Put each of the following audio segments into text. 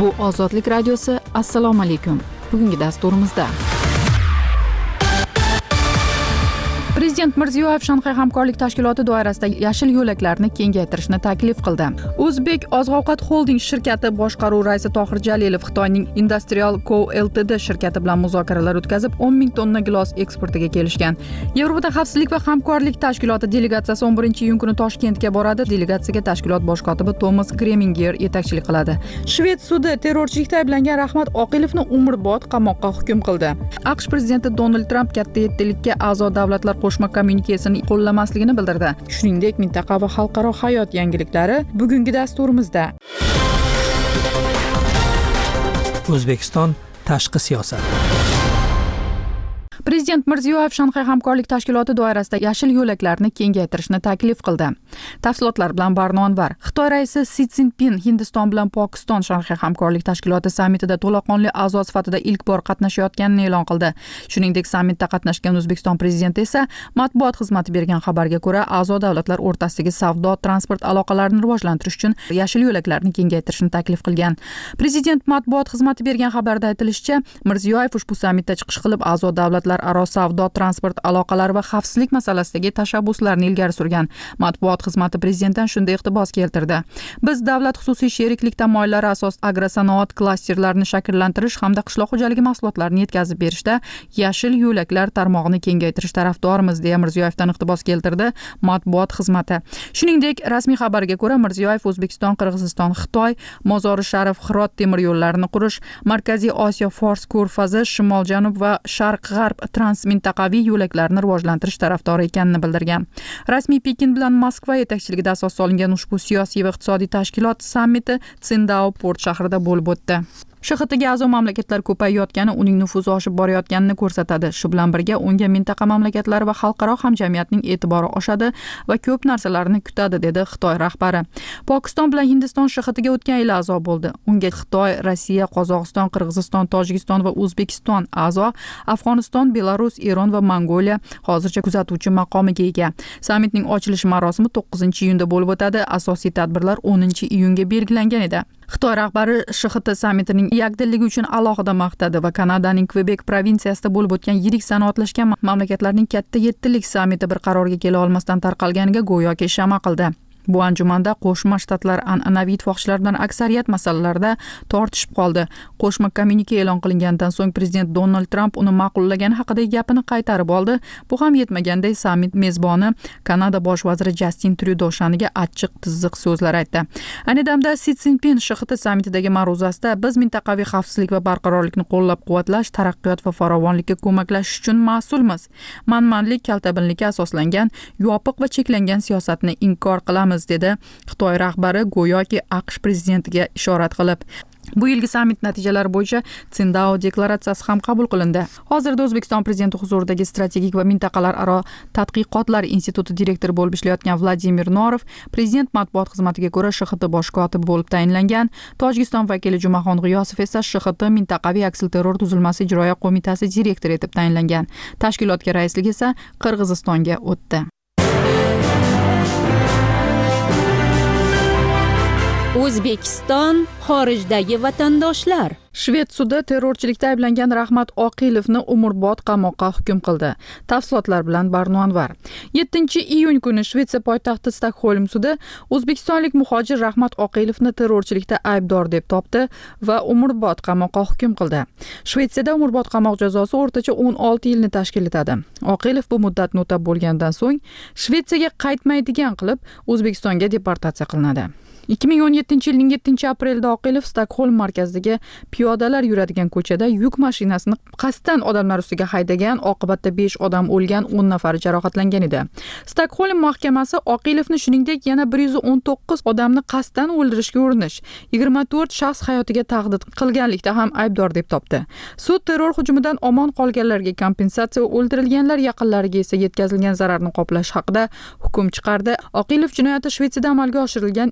Bu Ozodlik radiosi. Assalomu alaykum. Bugungi dasturimizda Prezident Mirziyoyev Shanxay hamkorlik tashkiloti doirasida yashil yo'laklarni kengaytirishni taklif qildi. O'zbek oziq-ovqat holding shirkati boshqaruv raisi Tohir Jalilov Xitoyning Industrial Co Ltd shirkati bilan muzokaralar o'tkazib, 10 ming tonna gilos eksportiga kelishgan. Yevropada xavfsizlik va hamkorlik tashkiloti delegatsiyasi 11-iyun kuni Toshkentga boradi. Delegatsiyaga tashkilot bosh kotibi Thomas Greminger yetakchilik qiladi. Shved sudi terrorchilikda ayblangan Rahmat Oqilovni umrbod qamoqqa hukm qildi. AQSh prezidenti Donald Tramp katta yettilikka a'zo davlatlar qo'shma kommunikasiyasini qo'llamasligini bildirdi. Shuningdek, mintaqa va xalqaro hayot yangiliklari bugungi dasturimizda. O'zbekiston tashqi siyosat. Prezident Mirziyoyev Shanxay hamkorlik tashkiloti doirasida yashil yo'laklarni kengaytirishni taklif qildi. Tafsilotlar bilan Barno Anvar. Xitoy raisi Si Szinpin Hindiston bilan Pokiston Shanxay hamkorlik tashkiloti sammitida to'laqonli a'zo sifatida ilk bor qatnashayotganini e'lon qildi. Shuningdek, sammitda qatnashgan O'zbekiston prezidenti esa matbuot xizmati bergan xabarga ko'ra, a'zo davlatlar o'rtasidagi savdo, transport aloqalarini rivojlantirish uchun yashil yo'laklarni kengaytirishni taklif qilgan. Prezident matbuot xizmati bergan xabarda aytilishicha, Mirziyoyev ushbu sammitda chiqish qilib, a'zo davlatlar aro savdo, transport aloqalari va xavfsizlik masalasidagi tashabbuslarni ilgari surgan. Matbuot xizmati prezidentdan shunday iqtibos keltirdi. Biz davlat xususiy sheriklik tamoyillari asosida agrosanoat klasterlarini shakllantirish hamda qishloq xo'jaligi mahsulotlarini yetkazib berishda yashil yo'laklar tarmog'ini kengaytirish tarafdorimiz, deya Mirziyoyevdan iqtibos keltirdi matbuot xizmati. Shuningdek, rasmiy xabarga ko'ra, Mirziyoyev O'zbekiston, Qirg'iziston, Xitoy, Mozori Sharif, Hirot temir yo'llarini qurish, Markaziy Osiyo, Fors ko'rfazi, Shimol-Janub va Sharq-G'arb transmintaqaviy yo'laklarni rivojlantirish tarafdori ekanini bildirgan. Rasmiy Pekin bilan Moskva yetakchiligida asos solingan ushbu siyosiy va iqtisodiy tashkilot sammiti Tsindao port shahrida bo'lib o'tdi. SHXTga a'zo mamlakatlar ko'payayotgani uning nufuzi oshib borayotganini ko'rsatadi. Shu bilan birga unga mintaqa mamlakatlari va xalqaro hamjamiyatning e'tibori oshadi va ko'p narsalarni kutadi, dedi Xitoy rahbari. Pokiston bilan Hindiston SHXTga o'tgan yil a'zo bo'ldi. Unga Xitoy, Rossiya, Qozog'iston, Qirg'iziston, Tojikiston va O'zbekiston a'zo. Afg'oniston, Belarus, Eron va Mongoliya hozircha kuzatuvchi maqomiga ega. Sammitning ochilish marosimi 9-iyunda bo'lib o'tadi. Asosiy tadbirlar 10-iyunga belgilangan edi. Xitoy rahbari SHXT sammitining yakdilligi uchun alohida maqtadi va Kanadaning Kvebek provinsiyasida bo'lib o'tgan yirik sanoatlashgan mamlakatlarning katta yettilik sammiti bir qarorga kela olmasdan tarqalganiga go'yoki shama qildi. Bu anjumanda Qo'shma Shtatlar an'anaviy ittifoqchilar bilan aksariyat masalalarda tortishib qoldi. Qo'shma kommunike e'lon qilingandan so'ng prezident Donald Tramp uni ma'qullagani haqidagi gapini qaytarib oldi. Bu ham yetmaganday sammit mezboni Kanada bosh vaziri Justin Trudeau shaniga achchiq tizziq so'zlar aytdi. Ayni damda Si Szinpin SHXT sammitidagi ma'ruzasida biz mintaqaviy xavfsizlik va barqarorlikni qo'llab-quvvatlash, taraqqiyot va farovonlikka ko'maklashish uchun mas'ulmiz. Manmanlik, kaltabinlikka asoslangan yopiq va cheklangan siyosatni inkor qilamiz, dedi Xitoy rahbari go'yoki AQSh prezidentiga ishorat qilib. Bu yilgi sammit natijalari bo'yicha Tsindao deklaratsiyasi ham qabul qilindi. Hozirda O'zbekiston prezidenti huzuridagi strategik va mintaqalararo tadqiqotlar instituti direktori bo'lib ishlayotgan Vladimir Norov prezident matbuot xizmatiga ko'ra SHXT bosh kotibi bo'lib tayinlangan. Tojikiston vakili Jumaxon G'iyosov esa SHXT mintaqaviy aksilterror tuzilmasi ijroiya qo'mitasi direktori etib tayinlangan. Tashkilotga raislik esa Qirg'izistonga o'tdi. O'zbekiston xorijdagi vatandoshlar. Shved sudi terrorchilikda ayblangan Rahmat Oqilovni umrbod qamoqqa hukm qildi. Tafsilotlar bilan Barno Anvar. 7-iyun kuni Shvetsiya poytaxti Stokholm sudi o'zbekistonlik muhojir Rahmat Oqilovni terrorchilikda aybdor deb topdi va umrbod qamoqqa hukm qildi. Shvetsiyada umrbod qamoq jazosi o'rtacha 16 yilni tashkil etadi. Oqilov bu muddatni o'tab bo'lgandan so'ng Shvetsiyaga qaytmaydigan qilib O'zbekistonga deportatsiya qilinadi. 2017-yilning 7-aprelida Oqilov Stokholm markazidagi piyodalar yuradigan ko'chada yuk mashinasini qasddan odamlar ustiga haydagan, oqibatda 5 odam o'lgan, 10 nafari jarohatlangan edi. Stokholm mahkamasi Oqilovni shuningdek yana 119 odamni qasddan o'ldirishga urinish, 24 shaxs hayotiga tahdid qilganlikda ham aybdor deb topdi. Sud terror hujumidan omon qolganlarga kompensatsiya va o'ldirilganlar yaqinlariga esa yetkazilgan zararni qoplash haqida hukm chiqardi. Oqilov jinoyati Shvetsiyada amalga oshirilgan eng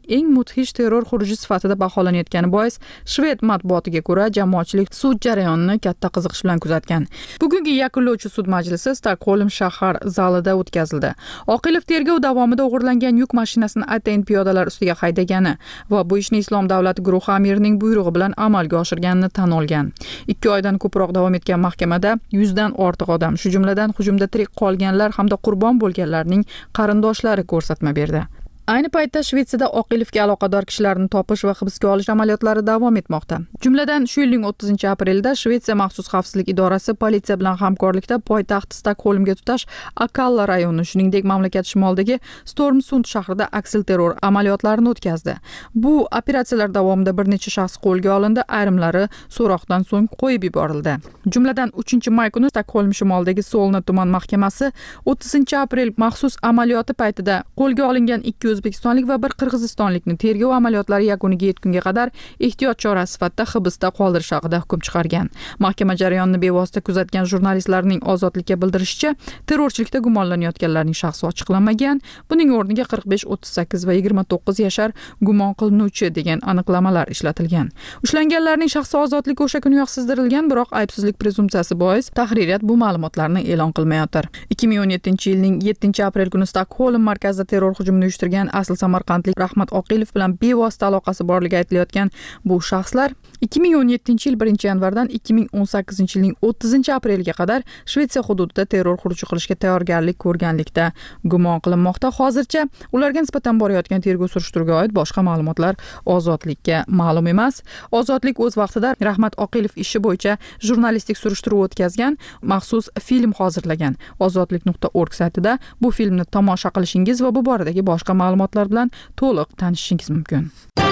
mudhish terror xuruji sifatida baholanayotgani bois Shved matbuotiga ko'ra jamoatchilik sud jarayonini katta qiziqish bilan kuzatgan. Bugungi yakunlovchi sud majlisi Stokgolm shahar zalida o'tkazildi. Oqilov tergov davomida o'g'irlangan yuk mashinasini atayin piyodalar ustiga haydagani va bu ishni Islom davlati guruhi amirining buyrug'i bilan amalga oshirganini tan olgan. 2 oydan ko'proq davom etgan mahkamada 100 dan ortiq odam, shu jumladan hujumda tirik qolganlar hamda qurbon bo'lganlarning qarindoshlari ko'rsatma berdi. Ayni paytda Shvetsiyada Oqilovga aloqador kishilarni topish va hibsga olish amaliyotlari davom etmoqda. Jumladan shu yilning 30-aprelda Shvetsiya maxsus xavfsizlik idorasi politsiya bilan hamkorlikda poytaxt Stokgolmga tutash Akalla rayoni, shuningdek mamlakat shimolidagi Stormsund shahrida aksilterror amaliyotlarini o'tkazdi. Bu operatsiyalar davomida bir necha shaxs qo'lga olindi, ayrimlari so'roqdan so'ng qo'yib yuborildi. Jumladan 3-may kuni Stokgolm shimolidagi Solna tuman mahkamasi 30-aprel maxsus amaliyoti paytida qo'lga olingan 2 O'zbekistonlik va bir qirg'izistonlikni tergov amaliyotlari yakuniga yetgunga qadar ehtiyot chorasi sifatida hibsda qoldirish haqida hukm chiqargan. Mahkama jarayonini bevosita kuzatgan jurnalistlarning ozodlikka bildirishicha, terrorchilikda gumonlanayotganlarning shaxsi ochiqlanmagan. Buning o'rniga 45, 38 va 29 yashar gumon qilinuvchi degan aniqlamalar ishlatilgan. Ushlanganlarning shaxsi ozodligi o'sha kuniyoq sizdirilgan, biroq aybsizlik prezumpsiyasi bois tahririyat bu ma'lumotlarni e'lon qilmayotir. 2017-yilning 7-aprel kuni Stokgolm markazida terror hujumini uyushtirgan asl samarqandlik Rahmat Oqilov bilan bevosita aloqasi borligi aytilayotgan bu shaxslar 2017-yil 1-yanvardan 2018-yilning 30-apreliga qadar Shvetsiya hududida terror xuruji qilishga tayyorgarlik ko'rganlikda gumon qilinmoqda. Hozircha ularga nisbatan borayotgan tergov surishtiruvga oid boshqa ma'lumotlar ozodlikka ma'lum emas. Ozodlik o'z vaqtida Rahmat Oqilov ishi bo'yicha jurnalistik surishtiruv o'tkazgan, maxsus film hozirlagan. Ozodlik.org saytida bu filmni tomosha qilishingiz va bu boradagi boshqa ma'lumotlar bilan to'liq tanishishingiz mumkin.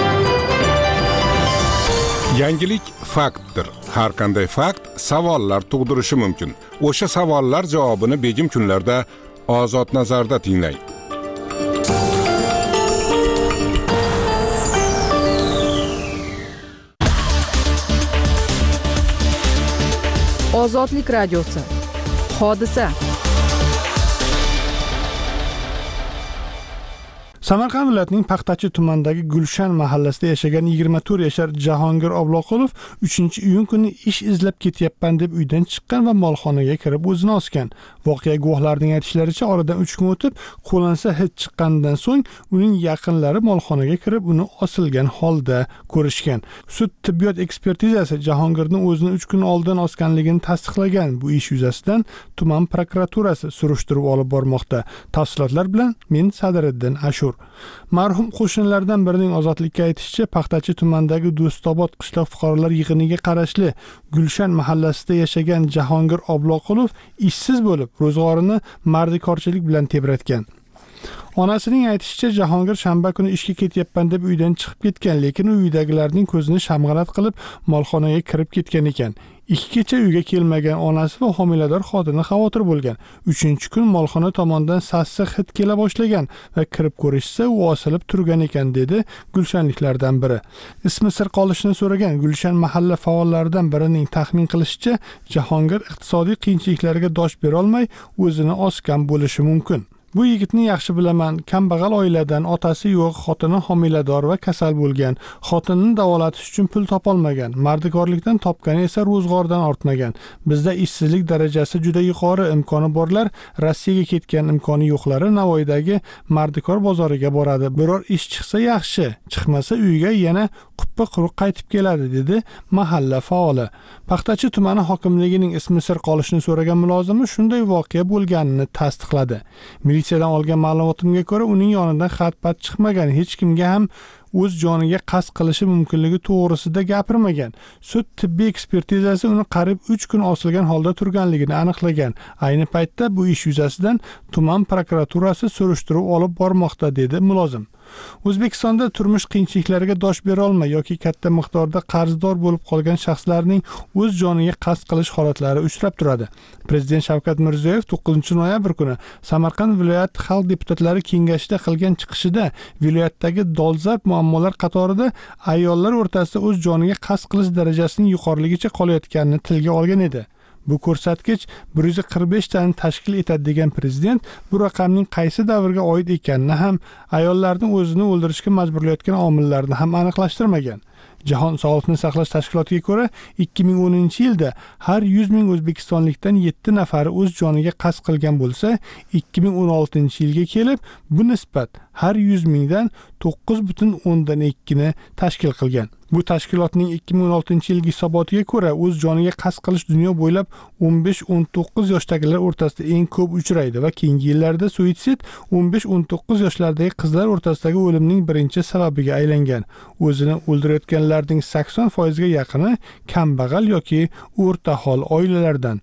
Yangilik faktdir. Har qanday fakt savollar tug'dirishi mumkin. O'sha savollar javobini begim kunlarda Ozod nazarda tinglang. Ozodlik radiosi. Hodisa. Samarqand viloyatining Paxtachi tumanidagi Gulshan mahallasida yashagan 24 yashar Jahongir Obloqulov 3-iyun kuni ish izlab ketyapman deb uydan chiqqan va molxonaga kirib o'zini osgan. Voqea guvohlarining aytishlaricha, oradan 3 kun o'tib, qo'lansa hid chiqqanidan so'ng uning yaqinlari molxonaga kirib uni osilgan holda ko'rishgan. Sud tibbiyot ekspertizasi Jahongirning o'zini 3 kun oldin osganligini tasdiqlagan. Bu ish yuzasidan tuman prokuraturasi surishtiruv olib bormoqda. Tafsilotlar bilan men Sadiriddin Ashur. Marhum qo'shnilardan birining ozodlikka aytishicha, Paxtachi tumanidagi Do'stobod qishloq fuqarolar yig'iniga qarashli Gulshan mahallasida yashagan Jahongir Obloqulov ishsiz bo'lib, ro'zg'orini mardikorchilik bilan tebratgan. Onasining aytishicha, Jahongir shanba kuni ishga ketyapman deb uydan chiqib ketgan, lekin uydagilarning ko'zini shamg'alat qilib molxonaga kirib ketgan ekan. 2 kecha uyga kelmagan onasi va homilador xotini xavotir bo'lgan. 3-kun molxona tomonidan sassiq hid kela boshlagan va kirib ko'rishsa, u osilib turgan ekan, dedi gulshanliklardan biri. Ismi sir qolishini so'ragan Gulshan mahalla faollaridan birining taxmin qilishicha, Jahongir iqtisodiy qiyinchiliklarga dosh bera olmay o'zini osgan bo'lishi mumkin. Bu yigitni yaxshi bilaman. Kambag'al oiladan, otasi yo'q, xotini homilador va kasal bo'lgan. Xotinini davolatish uchun pul topolmagan. Mardikorlikdan topgani esa ro'zg'ordan ortmagan. Bizda ishsizlik darajasi juda yuqori, imkoni borlar Rossiyaga ketgan, imkoni yo'qlari Navoiydagi mardikor bozoriga boradi. Biror ish chiqsa yaxshi, chiqmasa uyga yana quppa quruq qaytib keladi, dedi mahalla faoli. Paxtachi tumani hokimligining ismi sir qolishini so'ragan mulozimi shunday voqea bo'lganini tasdiqladi. Militsiyadan olgan ma'lumotimga ko'ra, uning yonidan xat-pat chiqmagan, hech kimga ham o'z joniga qasd qilishi mumkinligi to'g'risida gapirmagan. Sud tibbiy ekspertizasi uni qarib 3 kun osilgan holda turganligini aniqlagan. Ayni paytda bu ish yuzasidan tuman prokuraturasi surishtiruv olib bormoqda, dedi mulozim. O'zbekistonda turmush qiyinchiliklariga dosh bera olmay yoki katta miqdorda qarzdor bo'lib qolgan shaxslarning o'z joniga qasd qilish holatlari uchrab turadi. Prezident Shavkat Mirziyoyev 9-noyabr kuni Samarqand viloyat xalq deputatlari kengashida qilgan chiqishida viloyatdagi dolzarb muammolar qatorida ayollar o'rtasida o'z joniga qasd qilish darajasining yuqoriligicha qolayotganini tilga olgan edi. Bu ko'rsatkich 145 tani tashkil etadi degan prezident bu raqamning qaysi davrga oid ekanini ham, ayollarni o'zini o'ldirishga majburlayotgan omillarni ham aniqlashtirmagan. Jahon Sog'liqni saqlash tashkilotiga ko'ra 2010-yilda har 100 ming o'zbekistonlikdan 7 nafari o'z joniga qasd qilgan bo'lsa, 2016-yilga kelib bu nisbat har 100 mingdan 9,2 ni tashkil qilgan. Bu tashkilotning 2016-yilgi hisobotiga ko'ra o'z joniga qasd qilish dunyo bo'ylab 15-19 yoshdagilar o'rtasida eng ko'p uchraydi va keyingi yillarda suitsid 15-19 yoshlardagi qizlar o'rtasidagi o'limning birinchi sababiga aylangan. O'zini o'ldirayotganlarning 80% ga yaqini kambag'al yoki o'rta hol oilalardan.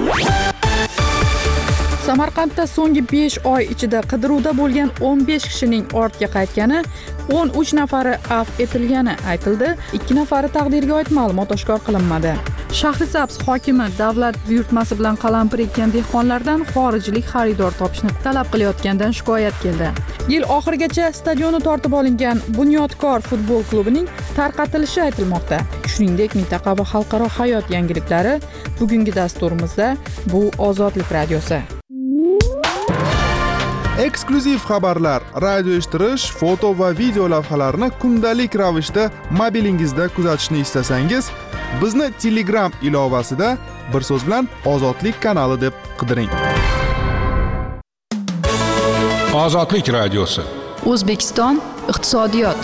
Samarqandda so'nggi 5 oy ichida qidiruvda bo'lgan 15 kishining ortga qaytgani, 13 nafari afv etilgani aytildi. 2 nafari taqdirga oid ma'lumot oshkor qilinmadi. Shahrisabz hokimi davlat buyurtmasi bilan qalampir ekkan dehqonlardan xorijlik xaridor topishni talab qilayotgandan shikoyat keldi. Yil oxirigacha stadioni tortib olingan Bunyodkor futbol klubining tarqatilishi aytilmoqda. Shuningdek, mintaqa va xalqaro hayot yangiliklari bugungi dasturimizda. Bu Ozodlik radiosi. Eksklyuziv xabarlar, radio eshittirish, foto va video lavhalarni kundalik ravishda mobilingizda kuzatishni istasangiz, bizni Telegram ilovasida bir so'z bilan Ozodlik kanali deb qidiring. Ozodlik radiosi. O'zbekiston iqtisodiyot.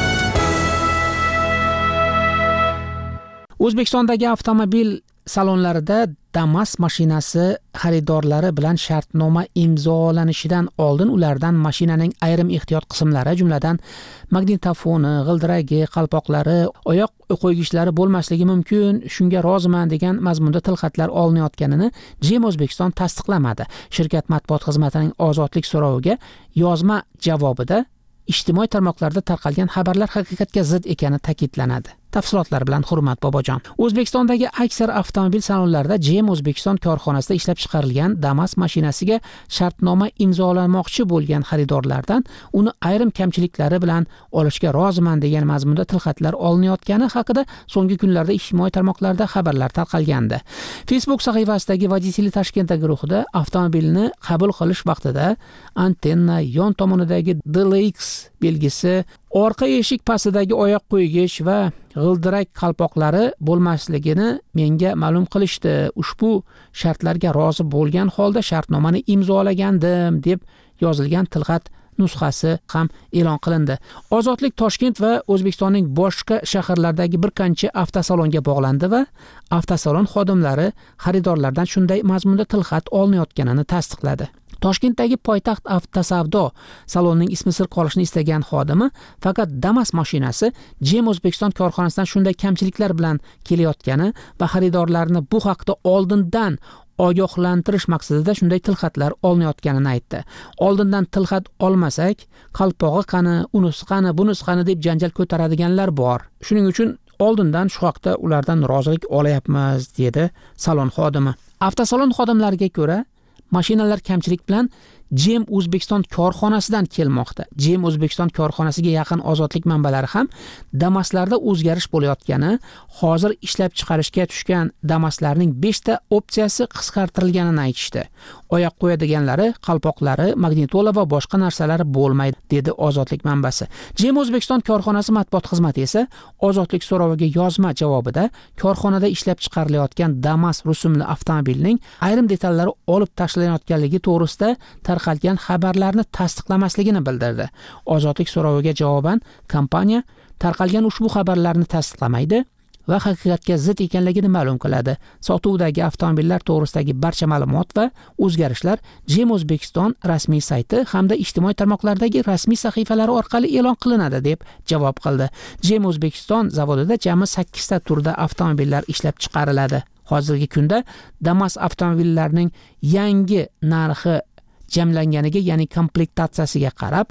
O'zbekistondagi avtomobil salonlarida Damas mashinasi xaridorlari bilan shartnoma imzolanishidan oldin ulardan mashinaning ayrim ehtiyot qismlari, jumladan magnitofoni, g'ildiragi, qalpoqlari, oyoq qo'ygichlari bo'lmasligi mumkin, shunga roziman degan mazmunda tilxatlar olinayotganini JEM O'zbekiston tasdiqlamadi. Shirkat matbuot xizmatining ozodlik so'roviga yozma javobida ijtimoiy tarmoqlarda tarqalgan xabarlar haqiqatga zid ekani ta'kidlanadi. Tafsilotlar bilan Hurmat Bobojon. O'zbekistondagi aksar avtomobil salonlarida JEM O'zbekiston korxonasida ishlab chiqarilgan Damas mashinasiga shartnoma imzolamoqchi bo'lgan xaridorlardan uni ayrim kamchiliklari bilan olishga roziman degan mazmunda tilxatlar olinayotgani haqida so'nggi kunlarda ijtimoiy tarmoqlarda xabarlar tarqalgandi. Facebook sahifasidagi Vodители Toshkent guruhida avtomobilni qabul qilish vaqtida antenna, yon tomonidagi DLX belgisi, orqa eshik pastidagi oyoq qo'ygich va g'ildirak qalpoqlari bo'lmasligini menga ma'lum qilishdi. Ushbu shartlarga rozi bo'lgan holda shartnomani imzolagandim deb yozilgan tilxat nusxasi ham e'lon qilindi. Ozodlik Toshkent va O'zbekistonning boshqa shaharlaridagi bir qancha avtosalonga bog'landi va avtosalon xodimlari xaridorlardan shunday mazmunda tilxat olinayotganini tasdiqladi. Toshkentdagi poytaxt avtosavdo salonining ismi sir qolishini istagan xodimi faqat Damas mashinasi JEM O'zbekiston korxonasidan shunday kamchiliklar bilan kelayotgani va xaridorlarni bu haqda oldindan ogohlantirish maqsadida shunday tilxatlar olinayotganini aytdi. Oldindan tilxat olmasak, qalpog'i qani, unisi qani, bunisi qani deb janjal ko'taradiganlar bor. Shuning uchun oldindan shu haqda ulardan rozilik olayapmiz, dedi salon xodimi. Avtosalon xodimlariga ko'ra, mashinalar kamchilik bilan JEM O'zbekiston korxonasidan kelmoqda. JEM O'zbekiston korxonasiga yaqin ozodlik manbalari ham Damaslarda o'zgarish bo'layotgani, hozir ishlab chiqarishga tushgan Damaslarning 5 ta opsiyasi qisqartirilganini aytishdi. Oyoq qo'yadiganlari, qalpoqlari, magnitola va boshqa narsalari bo'lmaydi, dedi ozodlik manbasi. JEM O'zbekiston korxonasi matbuot xizmati esa ozodlik so'roviga yozma javobida korxonada ishlab chiqarilayotgan Damas rusumli avtomobilning ayrim detallari olib tashlanayotganligi to'g'risida tarqalgan xabarlarni tasdiqlamasligini bildirdi. Ozodlik so'roviga javoban kompaniya tarqalgan ushbu xabarlarni tasdiqlamaydi va haqiqatga zid ekanligini ma'lum qiladi. Sotuvdagi avtomobillar to'g'risidagi barcha ma'lumot va o'zgarishlar JEM O'zbekiston rasmiy sayti hamda ijtimoiy tarmoqlardagi rasmiy sahifalari orqali e'lon qilinadi deb javob qildi. JEM O'zbekiston zavodida jami 8 ta turda avtomobillar ishlab chiqariladi. Hozirgi kunda Damas avtomobillarining yangi narxi jamlanganiga, ya'ni komplektatsiyasiga qarab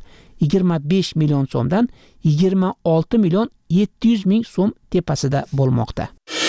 25 million so'mdan 26 million 700 ming so'm tepasida bo'lmoqda.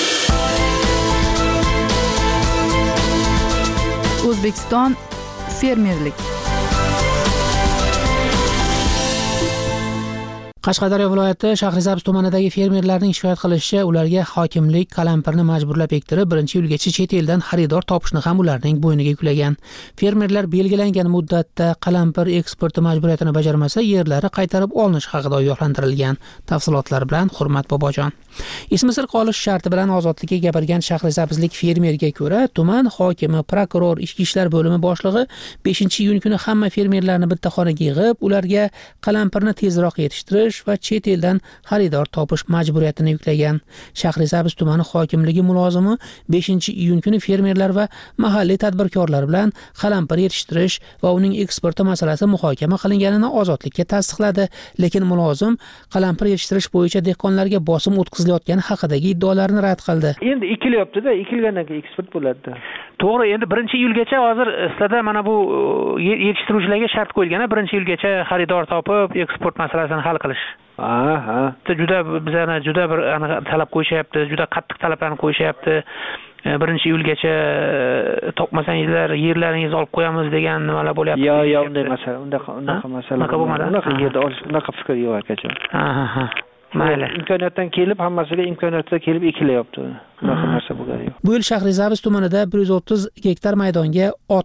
O'zbekiston fermerlik. Qashqadaryo viloyati Shahrisabz tumanidagi fermerlarning shikoyat qilishicha, ularga hokimlik qalampirni majburlab ektirib, 1-yilgacha chet eldan xaridor topishni ham ularning bo'yniga yuklagan. Fermerlar belgilangan muddatda qalampir eksporti majburiyatini bajarmasa, yerlari qaytarib olinish haqida ogohlantirilgan. Tafsilotlar bilan Hurmat Bobojon. Ismi sir qolish sharti bilan ozodlikka gapirgan Shahrisabzlik fermerga ko'ra, tuman hokimi, prokuror, ichki ishlar bo'limi boshlig'i 5-iyun kuni hamma fermerlarni bitta xonaga yig'ib, ularga qalampirni tezroq yetishtirish va chet eldan xaridor topish majburiyatini yuklagan. Shahrisabz tumani hokimligi mulozimi 5-iyun kuni fermerlar va mahalliy tadbirkorlar bilan qalampir yetishtirish va uning eksporti masalasi muhokama qilinganini ozodlikka tasdiqladi, lekin mulozim qalampir yetishtirish bo'yicha dehqonlarga bosim o'tkazilayotgani haqidagi iddaolarni rad qildi. Endi ekilyapti-da, ekilgandan keyin eksport bo'ladi. To'g'ri, endi 1-iyulgacha hozir sizlarda mana bu yetishtiruvchilarga shart qo'yilgan, 1-iyulgacha xaridor topib, eksport masalasini hal qilish. Ha. Bizlarni juda bir talab qo'yishyapti, juda qattiq talablarni qo'yishyapti. 1-iyulgacha topmasangizlar yerlaringizni olib qo'yamiz degan nimalar bo'lyapti. Yo'q, unaqa masala. Unaqa yerda olish, unaqa fikr yo'q akajon. Ha. Mayli. Imkoniyatdan kelib hammasiga imkoniyatda kelib ekilyapti. Unaqa narsa bo'ladi yo'q. Bu yil Shahrisabz tumanida 130 gektar maydonga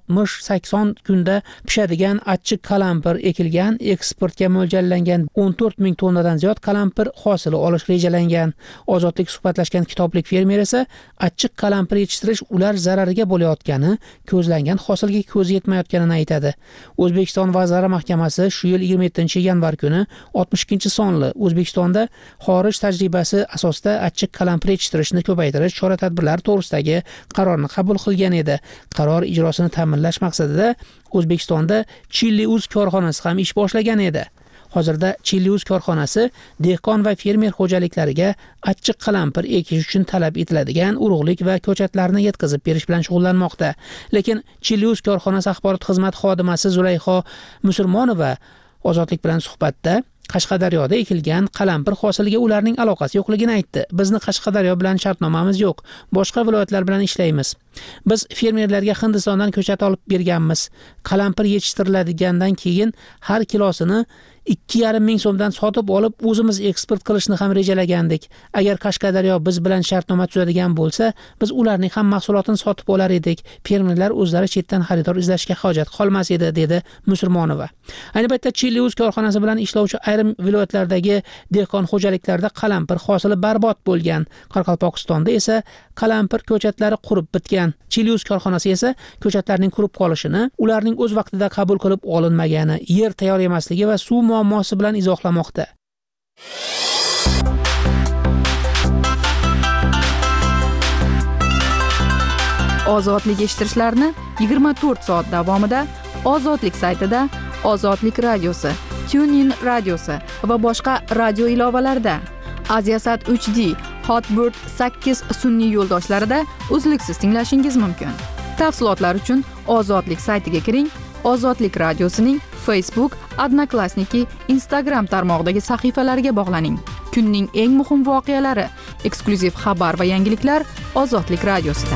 60-80 kunda pishadigan achchiq qalampir ekilgan, eksportga mo'ljallangan 14 ming tonnadan ziyod qalampir hosili olish rejalangan. Ozodlik suhbatlashgan kitoblik fermer esa achchiq qalampir yetishtirish ular zarariga bo'layotgani, ko'zlangan hosilga ko'zi yetmayotganini aytadi. O'zbekiston Vazirlar Mahkamasi shu yil 27-yanvar kuni 62-sonli O'zbekistonda xorij tajribasi asosida achchiq qalampir yetishtirishni ko'paytirish chora-tadbirlar to'g'risidagi qarorni qabul qilgan edi. Qaror ijrosini ta'minlash maqsadida O'zbekistonda Chiliuz korxonasi ham ish boshlagan edi. Hozirda Chiliuz korxonasi dehqon va fermer xo'jaliklariga achchiq qalampir ekish uchun talab etiladigan urug'lik va ko'chatlarni yetkazib berish bilan shug'ullanmoqda. Lekin Chiliuz korxonasi axborot xizmati xodimasi Zulayho Musulmonova Ozodlik bilan suhbatda Qashqadaryoda ekilgan qalampir hosiliga ularning aloqasi yo'qligini aytdi. Bizni Qashqadaryo bilan shartnomamiz yo'q. Boshqa viloyatlar bilan ishlaymiz. Biz fermerlarga Hindistondan ko'chat olib berganmiz. Qalampir yetishtiriladigandan keyin har kilosini 2,5 ming so'mdan sotib olib o'zimiz eksport qilishni ham rejalagandik. Agar Qashqadaryo biz bilan shartnoma tuzadigan bo'lsa, biz ularning ham mahsulotini sotib olar edik. Fermerlar o'zlari chetdan xaridor izlashga hojat qolmas edi, dedi Musulmonova. Ayni paytda Chiliuz korxonasi bilan ishlovchi ayrim viloyatlardagi dehqon xo'jaliklarda qalampir hosili barbod bo'lgan. Qoraqalpog'istonda esa qalampir ko'chatlari qurib bitgan. Chiliuz korxonasi esa ko'chatlarning qurib qolishini, ularning o'z vaqtida qabul qilib olinmagani, yer tayyor emasligi va suv muammosi bilan izohlamoqda. Ozodlik eshittirishlarni 24 soat davomida Ozodlik saytida, Ozodlik radiosi, TuneIn radiosi va boshqa radio ilovalarida, Aziasat 3D, Hotbird 8 sun'iy yo'ldoshlarida uzluksiz tinglashingiz mumkin. Tafsilotlar uchun Ozodlik saytiga kiring. Ozodlik radiosining Facebook, Odnoklassniki, Instagram tarmog'idagi sahifalariga bog'laning. Kunning eng muhim voqealari, eksklyuziv xabar va yangiliklar Ozodlik radiosida.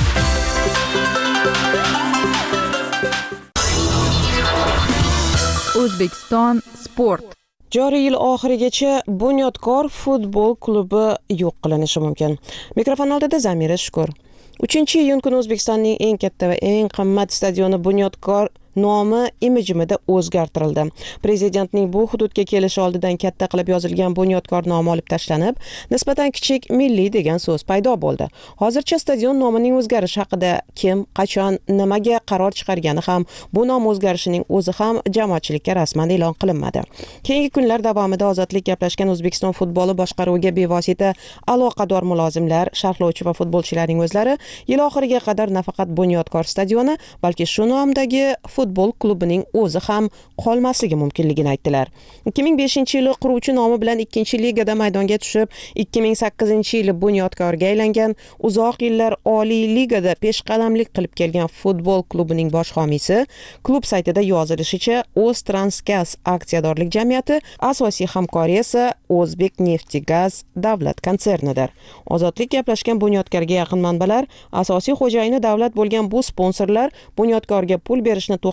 O'zbekiston sport. Joriy yil oxirigacha Bunyodkor futbol klubi yo'q qilinishi mumkin. Mikrofon oldida Zamira Shukur. 3-iyun kuni O'zbekistonning eng katta va eng qimmat stadioni Bunyodkor nomi imijimida o'zgartirildi. Prezidentning bu hududga kelishi oldidan katta qilib yozilgan Bunyodkor nomi olib tashlanib, nisbatan kichik milliy degan so'z paydo bo'ldi. Hozircha stadion nomining o'zgarishi haqida kim, qachon, nimaga qaror chiqargani ham, bu nom o'zgarishining o'zi ham jamoatchilikka rasman e'lon qilinmadi. Keyingi kunlar davomida Ozodlik gaplashgan O'zbekiston futboli boshqaruviga bevosita aloqador mulozimlar, sharhlovchi va futbolchilarning o'zlari yil oxiriga qadar nafaqat Bunyodkor stadioni, balki shu nomdagi futbol klubining o'zi ham qolmasligi mumkinligini aytdilar. 2005-yili quruvchi nomi bilan 2-ligada maydonga tushib, 2008-yili Bunyodkorga aylangan, uzoq yillar Oliy ligada peshqadamlik qilib kelgan futbol klubining bosh homiysi klub saytida yozilishicha O'ztransgaz aksiyadorlik jamiyati, asosiy hamkori esa O'zbekneftgaz davlat konsernidir. Ozodlik gaplashgan Bunyodkorga yaqin manbalar, asosiy xo'jayini davlat bo'lgan bu sponsorlar Bunyodkorga pul berishni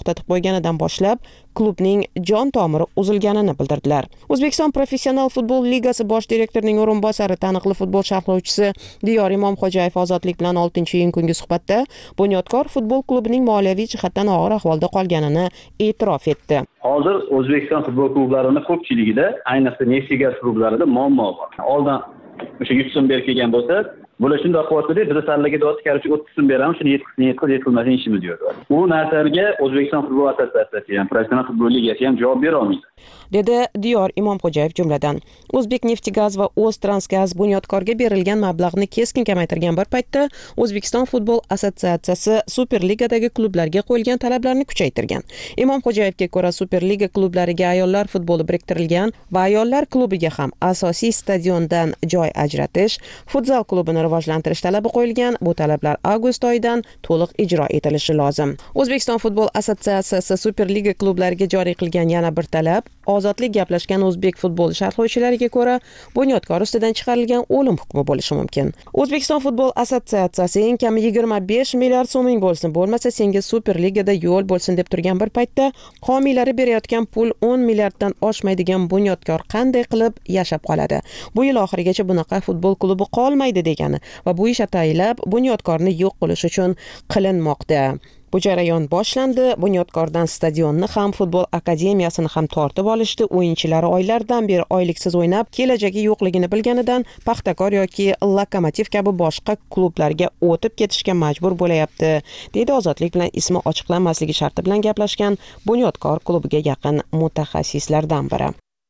to'xtatib qo'yganidan boshlab klubning jon tomiri uzilganini bildirdilar. O'zbekiston Professional futbol ligasi bosh direktorining o'rinbosari, taniqli futbol sharhlovchisi Diyor Imomxo'jayev Ozodlik bilan 6-iyun kungi suhbatda Bunyodkor futbol klubining moliyaviy jihatdan og'ir ahvolda qolganini e'tirof etdi. Hozir O'zbekiston futbol klublarining ko'pchiligida, ayniqsa neftigaz klublarida muammo bor. Oldin o'sha 100 so'm berib kelgan bo'lsa, bular shunday qilyapti, biz sarlarga deyapti, qarshi 30 so'm beramiz, shuni yetkazmasin ishimiz yo'q. Bu narsaga O'zbekiston futbol assotsiatsiyasi ham, Professional futbol ligasi ham javob bera olmaydi, dedi Diyor Imomxo'jayev jumladan. O'zbekneftgaz va O'ztransgaz Bunyodkorga berilgan mablag'ni keskin kamaytirgan bir paytda O'zbekiston futbol assotsiatsiyasi Superligadagi klublarga qo'yilgan talablarni kuchaytirgan. Imomxo'jayevga ko'ra, Superliga klublariga ayollar futboli biriktirilgan va ayollar klubiga ham asosiy stadiondan joy ajratish, futzal klubini rivojlantirish talabi qo'yilgan. Bu talablar avgust oyidan to'liq ijro etilishi lozim. O'zbekiston futbol assotsiatsiyasi Superliga klublariga joriy qilgan yana bir talab, Ozodlik gaplashgan o'zbek futboli sharhlovchilariga ko'ra, Bunyodkor ustidan chiqarilgan o'lim hukmi bo'lishi mumkin. O'zbekiston futbol assotsiatsiyasi eng kami 25 milliard so'ming bo'lsin, bo'lmasa senga Superligada yo'l bo'lsin deb turgan bir paytda homiylari berayotgan pul 10 milliarddan oshmaydigan Bunyodkor qanday qilib yashab qoladi? Bu yil oxirigacha bunaqa futbol klubi qolmaydi degani va bu ish ataylab Bunyodkorni yo'q qilish uchun qilinmoqda. Bu jarayon boshlandi. Bunyodkordan stadionni ham, futbol akademiyasini ham tortib olishdi. O'yinchilari oylardan beri oyliksiz o'ynab, kelajagi yo'qligini bilganidan Paxtakor yoki Lokomotiv kabi boshqa klublarga o'tib ketishga majbur bo'layapti, deydi Ozodlik bilan ismi ochiqlanmasligi sharti bilan gaplashgan Bunyodkor klubiga yaqin mutaxassislardan biri.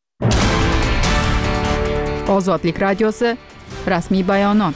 Ozodlik radiosi rasmiy bayonot.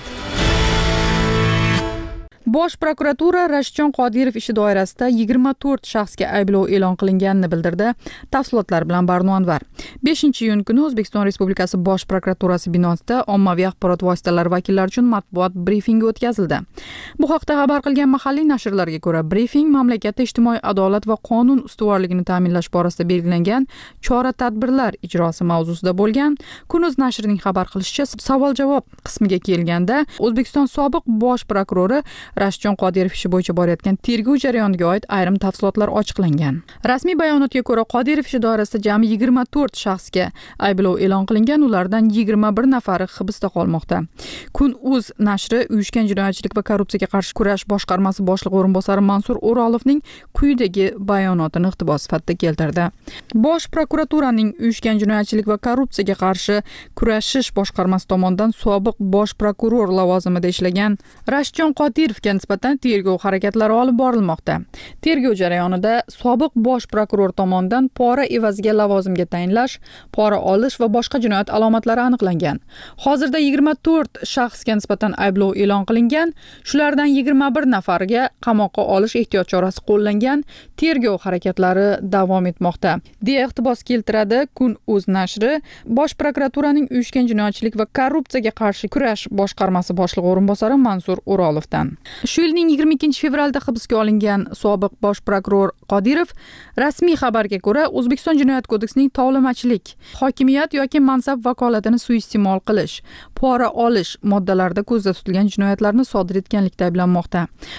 Bosh prokuratura Rashidjon Qodirov ishi doirasida 24 shaxsga ayblov e'lon qilinganini bildirdi. Tafsilotlar bilan Barno Anvar. 5-iyun kuni O'zbekiston Respublikasi Bosh prokuraturasi binosida ommaviy axborot vositalari vakillari uchun matbuot brifingi o'tkazildi. Bu haqda xabar qilgan mahalliy nashrlarga ko'ra, brifing mamlakatda ijtimoiy adolat va qonun ustuvorligini ta'minlash borasida belgilangan chora-tadbirlar ijrosi mavzusida bo'lgan. Kunuz nashrining xabar qilishicha, savol-javob qismiga kelganda O'zbekiston sobiq bosh prokurori Rashidjon Qodirov ishi bo'yicha borayotgan tergov jarayoniga oid ayrim tafsilotlar ochiqlangan. Rasmiy bayonotga ko'ra, Qodirov ishi doirasida jami 24 shaxsga ayblov e'lon qilingan, ulardan 21 nafari hibsda qolmoqda. Kun.uz nashri uyushgan jinoyatchilik va korrupsiyaga qarshi kurash boshqarmasi boshlig'i o'rinbosari Mansur O'rolovning quyidagi bayonotini iqtibos sifatida keltirdi. Bosh prokuraturaning uyushgan jinoyatchilik va korrupsiyaga qarshi kurashish boshqarmasi tomonidan sobiq bosh prokuror lavozimida ishlagan Rashidjon Qodirov nisbatan tergov harakatlari olib borilmoqda. Tergov jarayonida sobiq bosh prokuror tomonidan pora evaziga lavozimga tayinlash, pora olish va boshqa jinoyat alomatlari aniqlangan. Hozirda 24 shaxsga nisbatan ayblov e'lon qilingan, shulardan 21 nafariga qamoqqa olish ehtiyot chorasi qo'llangan. Tergov harakatlari davom etmoqda, deya iqtibos keltiradi Kun.uz nashri Bosh prokuraturaning uyushgan jinoyatchilik va korrupsiyaga qarshi kurash boshqarmasi boshlig'i o'rinbosari Mansur O'rolovdan. Shu yilning 22 fevralda hibsga olingan sobiq bosh prokuror Qodirov rasmiy xabarga ko'ra, O'zbekiston Jinoyat kodeksining tovlamachilik, hokimiyat yoki mansab vakolatini suiiste'mol qilish, pora olish moddalarida ko'zda tutilgan jinoyatlarni sodir etganlikda ayblanmoqda.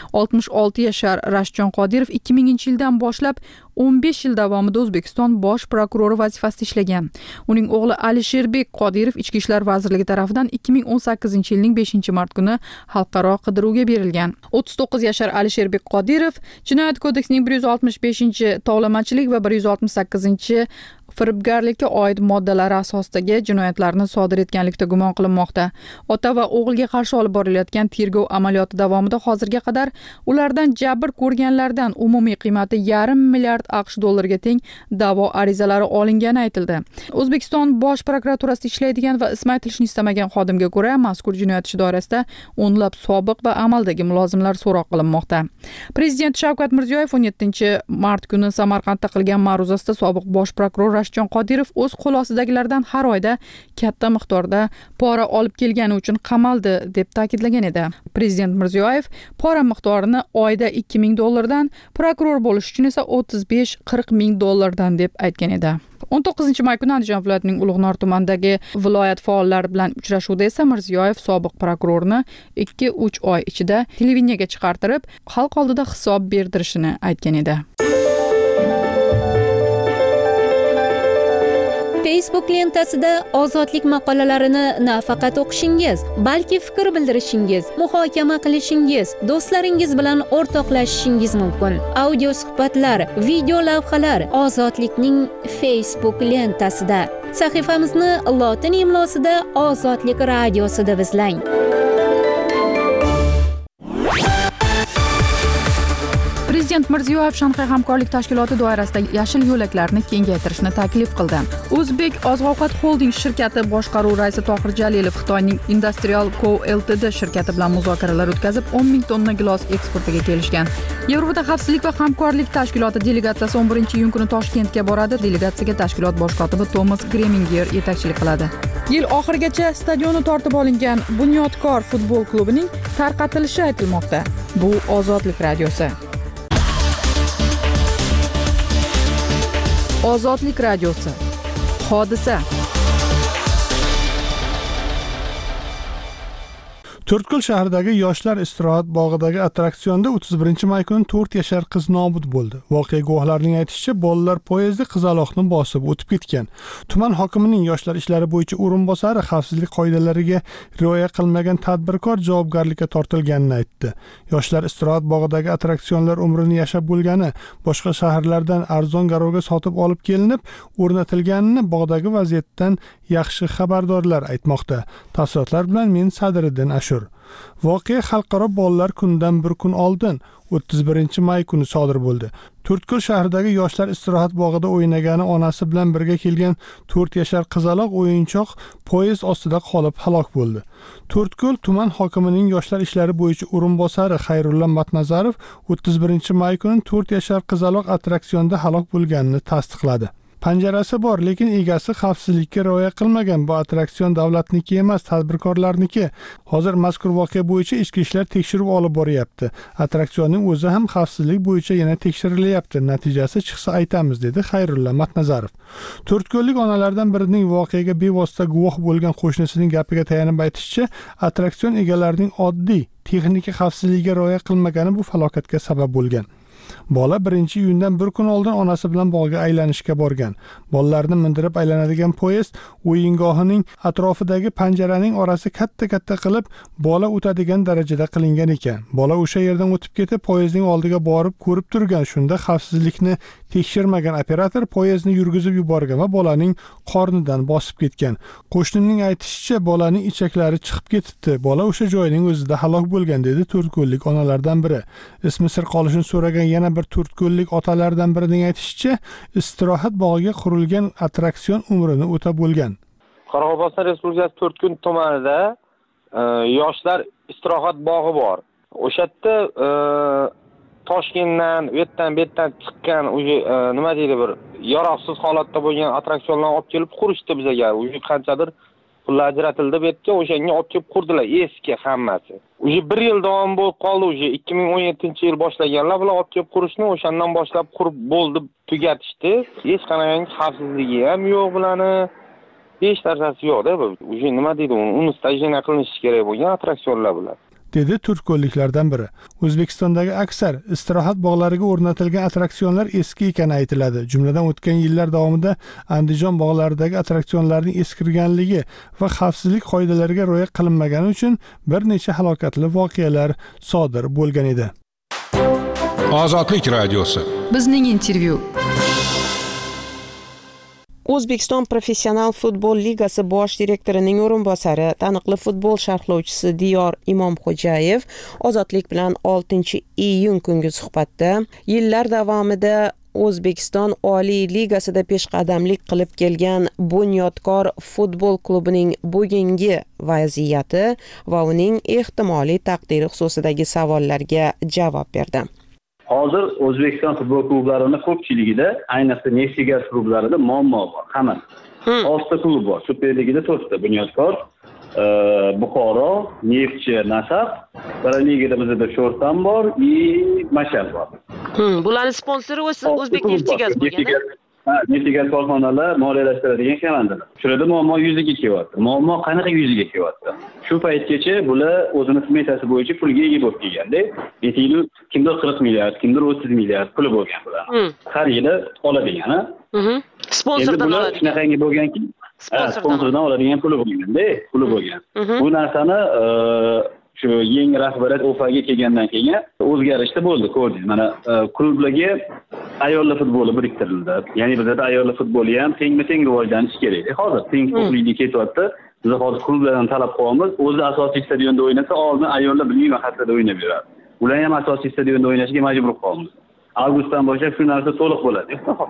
66 yashar Rashidjon Qodirov 2000-yildan boshlab 15 yil davomida O'zbekiston bosh prokurori vazifasida ishlagan. Uning o'g'li Alisherbek Qodirov Ichki ishlar vazirligi tomonidan 2018-yilning 5-mart kuni xalqaro qidiruvga berilgan. 39 yashar Alisherbek Qodirov Jinoyat kodeksining 165-tovlamachilik va 168 firibgarlikka oid moddalari asosidagi jinoyatlarni sodir etganlikda gumon qilinmoqda. Ota va o'g'ilga qarshi olib borilayotgan tergov amaliyoti davomida hozirga qadar ulardan jabr ko'rganlardan umumiy qiymati $500 milliard AQSh dollariga teng da'vo arizalari olingani aytildi. O'zbekiston Bosh prokuraturasida ishlaydigan va ismi aytilishni istamagan xodimga ko'ra, mazkur jinoyat ishi doirasida o'nlab sobiq va amaldagi mulozimlar so'roq qilinmoqda. Prezident Shavkat Mirziyoyev 17-mart kuni Samarqandda qilgan ma'ruzasida sobiq bosh prokuror Rashidjon Qodirov o'z qo'losidagilardan har oyda katta miqdorda pora olib kelgani uchun qamaldi deb ta'kidlagan edi. Prezident Mirziyoyev pora miqdorini oyda $2000 prokuror bo'lish uchun esa $35-40 deb aytgan edi. 19-may kuni Andijon viloyatining Ulug'nor tumanidagi viloyat faollari bilan uchrashuvda esa Mirziyoyev sobiq prokurorni 2-3 oy ichida televideniyaga chiqartirib, xalq oldida hisob berdirishini aytgan edi. Facebook lentasida ozodlik maqolalarini nafaqat o'qishingiz, balki fikr bildirishingiz, muhokama qilishingiz, do'stlaringiz bilan o'rtoqlashishingiz mumkin. Audio suhbatlar, video lavhalar Ozodlikning Facebook lentasida. Sahifamizni lotin imlosida Ozodlik radiosida izlang. Prezident Mirziyoyev Shanxay hamkorlik tashkiloti doirasida yashil yo'laklarni kengaytirishni taklif qildi. O'zbek oziq-ovqat xolding shirkati boshqaruv raisi Tohir Jalilov Xitoyning Industrial Co Ltd shirkati bilan muzokaralar o'tkazib, 10 ming tonna gilos eksportiga kelishgan. Yevropa xavfsizlik va hamkorlik tashkiloti delegatsiyasi 11-iyun kuni Toshkentga boradi. Delegatsiyaga tashkilot bosh kotibi Thomas Greminger yetakchilik qiladi. Yil oxirigacha stadioni tortib olingan Bunyodkor futbol klubining tarqatilishi aytilmoqda. Bu Ozodlik radiosi. Ozodlik radiosi. Hodisa. To'rtko'l shahridagi yoshlar istirohat bog'idagi attraksionda 31-may kuni 4 yashar qiz nobud bo'ldi. Voqea guvohlarining aytishicha, bolalar poyezdi qizaloqni bosib o'tib ketgan. Tuman hokimining yoshlar ishlari bo'yicha o'rinbosari xavfsizlik qoidalariga rioya qilmagan tadbirkor javobgarlikka tortilganini aytdi. Yoshlar istirohat bog'idagi attraksionlar umrini yashab bo'lgani, boshqa shaharlardan arzon garovga sotib olib kelinib, o'rnatilganini bog'dagi vaziyatdan yaxshi xabardorlar aytmoqda. Tafsilotlar bilan men Sadriddin Ashur. Voqea xalqaro bolalar kunidan bir kun oldin 31-may kuni sodir bo'ldi. To'rtko'l shahridagi yoshlar istirohat bog'ida o'ynagani onasi bilan birga kelgan 4 yashar qizaloq o'yinchoq poyezd ostida qolib halok bo'ldi. To'rtko'l tuman hokimining yoshlar ishlari bo'yicha o'rinbosari Xayrulla Matnazarov 31-may kuni 4 yashar qizaloq attraksionda halok bo'lganini tasdiqladi. Panjarasi bor, lekin egasi xavfsizlikka rioya qilmagan. Bu attraksion davlatniki emas, tadbirkorlarniki. Hozir mazkur voqea bo'yicha ichki ishlar tekshiruv olib boryapti. Attraksionning o'zi ham xavfsizlik bo'yicha yana tekshirilyapti. Natijasi chiqsa aytamiz, dedi Xayrulla Matnazarov. To'rtko'llik onalardan birining voqeaga bevosita guvoh bo'lgan qo'shnisining gapiga tayanib aytishicha, attraksion egalarining oddiy texnika xavfsizligiga rioya qilmagani bu falokatga sabab bo'lgan. Bola 1-iyundan bir kun oldin onasi bilan bog'ga aylanishga borgan. Bolalarni mindirib aylanadigan poyezd o'yingohining atrofidagi panjaraning orasi katta-katta qilib, bola o'tadigan darajada qilingan ekan. Bola o'sha yerdan o'tib ketib, poyezdning oldiga borib ko'rib turgan. Shunda xavfsizlikni tekshirmagan operator poyezdni yurgizib yuborgan va bolaning qornidan bosib ketgan. Qo'shnining aytishicha, bolaning ichaklari chiqib ketibdi. Bola o'sha joyning o'zida halok bo'lgan, dedi to'rtko'llik onalardan biri. Ismi sir qolishini so'ragan yana bir to'rtko'llik otalardan birining aytishicha, istirohat bog'iga qurilgan attraksion umrini o'tab bo'lgan. Qoraqalpog'iston Respublikasi To'rtko'l tumanida yoshlar istirohat bog'i bor. O'sha yerda Toshkentdan, bu yerdan chiqqan nima deydi, bir yaroqsiz holatda bo'lgan attraksionlarni olib kelib qurishdi bizga. Qanchadir pul ajratildi bu yerga, o'shanga olib kelib qurdilar, eski hammasi. 1 yil davom bo'lib qoldi, 2017-yil boshlaganlar bular olib kelib qurishni, o'shandan boshlab qurib bo'ldi, tugatishdi. Hech qanday xavfsizligi ham yo'q bularni. Hech narsasi yo'q-da. Nima deydi, uni stajyena qilinishi kerak bo'lgan attraksionlar bular, dedi turkko'lliklardan biri. O'zbekistondagi aksar istirohat bog'lariga o'rnatilgan attraksionlar eski ekani aytiladi. Jumladan o'tgan yillar davomida Andijon bog'laridagi attraksionlarning eskirganligi va xavfsizlik qoidalariga rioya qilinmagani uchun bir necha halokatli voqealar sodir bo'lgan edi. Ozodlik radiosi. Bizning intervyu. O'zbekiston Professional futbol ligasi bosh direktorining o'rinbosari, taniqli futbol sharhlovchisi Diyor Imomxo'jayev Ozodlik bilan 6-iyun kungi suhbatda yillar davomida O'zbekiston Oliy ligasida peshqadamlik qilib kelgan Bunyodkor futbol klubining bugungi vaziyati va uning ehtimoliy taqdiri xususidagi savollarga javob berdi. Hozir O'zbekiston futbol klublarining ko'pchiligida, ayniqsa Neftigaz klublarida muammo bor. Hammasi. 6 klub bor. Super Ligada 4 ta: Bunyodkor, Buxoro, Neftchi, Nasaf. Ligada bizda Sho'rtan bor, Mashal bor. Bularning sponsori O'zbek Neftigaz bo'lgan. Neftigaz korxonalar moliyalashtiradigan komandalar. Shularda muammo yuzaga kelyapti. Muammo qanaqa yuzaga kelyapti? Shu paytgacha bular o'zini smetasi bo'yicha pulga ega bo'lib kelganda, yili kimdir 40 milliard, kimdir 30 milliard puli bo'lgan bular. Har yili oladigani. Sponsordan oladi. Shunaqangi bo'lganki, sponsordan oladigan puli bo'lgan. Bu narsani shu yangi rahbariyat OFAga kelgandan keyin o'zgarishlar bo'ldi, ko'rdingiz. Mana klublarga ayollar futboli biriktirildi. Ya'ni bizda ayollar futboli ham teng rivojlanishi kerak. Hozir teng huquqlilik ketyapti. Biz hozir klublardan talab qilyapmiz, o'zi asosiy stadionda o'ynasa, oldin ayollar bilmayman haftada o'ynab yuradi. Ular ham asosiy stadionda o'ynashga majbur qolamiz. Avgustdan boshlab shu narsa to'liq bo'ladi.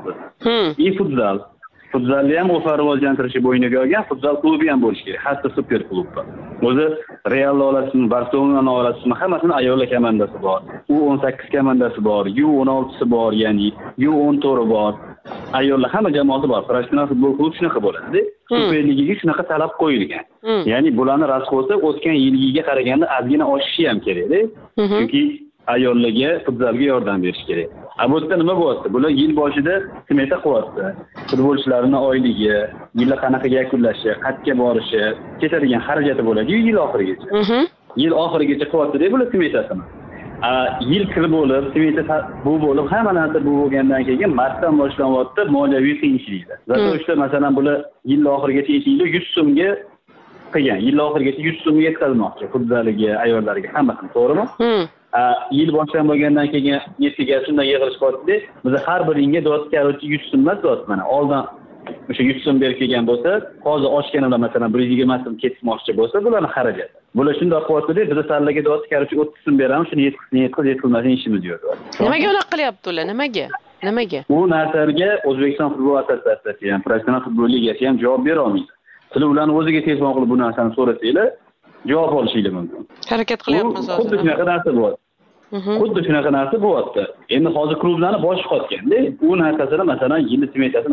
Futzal. Futzalni ham OFA rivojlantirishi bo'yniga olgan futzal klubi ham bo'lishi kerak. Hatto super klubda. O'zi Real olasizmi, Barselona olasizmi, hammasini ayollar komandasi bor. U18 komandasi bor, U16si bor, ya'ni U14 bor. Ayollar hamma jamoasi bor. Professional futbol klubi shunaqa bo'ladi. Super ligaga shunaqa talab qo'yilgan. Ya'ni bularning rasxosi o'tgan yilgiga qaraganda ozgina oshishi ham kerak-da. Chunki ayollarga futzalga yordam berish kerak. Bu yerda nima bo'lyapti? Bular yil boshida smeta qilyapti. Futbolchilarning oyligi, yilni qanaqa yakunlashi, qayerga borishi, ketadigan xarajati bo'ladi-yu yil oxirigacha. Yil oxirigacha qilyapti-da bular smetasini. Yil kirib bo'lib, smeta bu bo'lib, hamma narsa bu bo'lgandan keyin martdan boshlanyapti moliyaviy qiyinchiliklar. Zato ishda masalan bular yil oxirigacha yil 100 so'mga qilgan. Yil oxirigacha 100 so'mga yetkazmoqchi futzaliga, ayollarga hammasini, to'g'rimi? Yil boshdan bo'lgandan keyin yetiga shundan yig'ilish qilyapti. Biz har biringa dot karoti 100 so'm emas dot mana. Oldin o'sha 100 so'm berib kelgan bo'lsa, hozir oshganlar masalan 120 so'm ketmoqchi bo'lsa, bularning xarajati. Bular shunday qilyapti-da, biz sallaga dot karoti 30 so'm beramiz, shuni yetkazmasin ishimiz yo'q. Nimaga unaqa qilyapti ular? Nimaga? Bu narsaga O'zbekiston futbol assotsiatsiyasi ham, professional futbol ligasi ham javob bera olmaydi. Sizlar ularni o'ziga telefon qilib bu narsani so'rasanglar, javob olishinglar mumkin. Harakat qilyapmiz hozir. Xuddi shunaqa narsa bo'lyapti. Xuddi shunaqa narsa bo'lyapti. Endi hozir klublarni boshi qotganda, u narsasini masalan yilni smetasini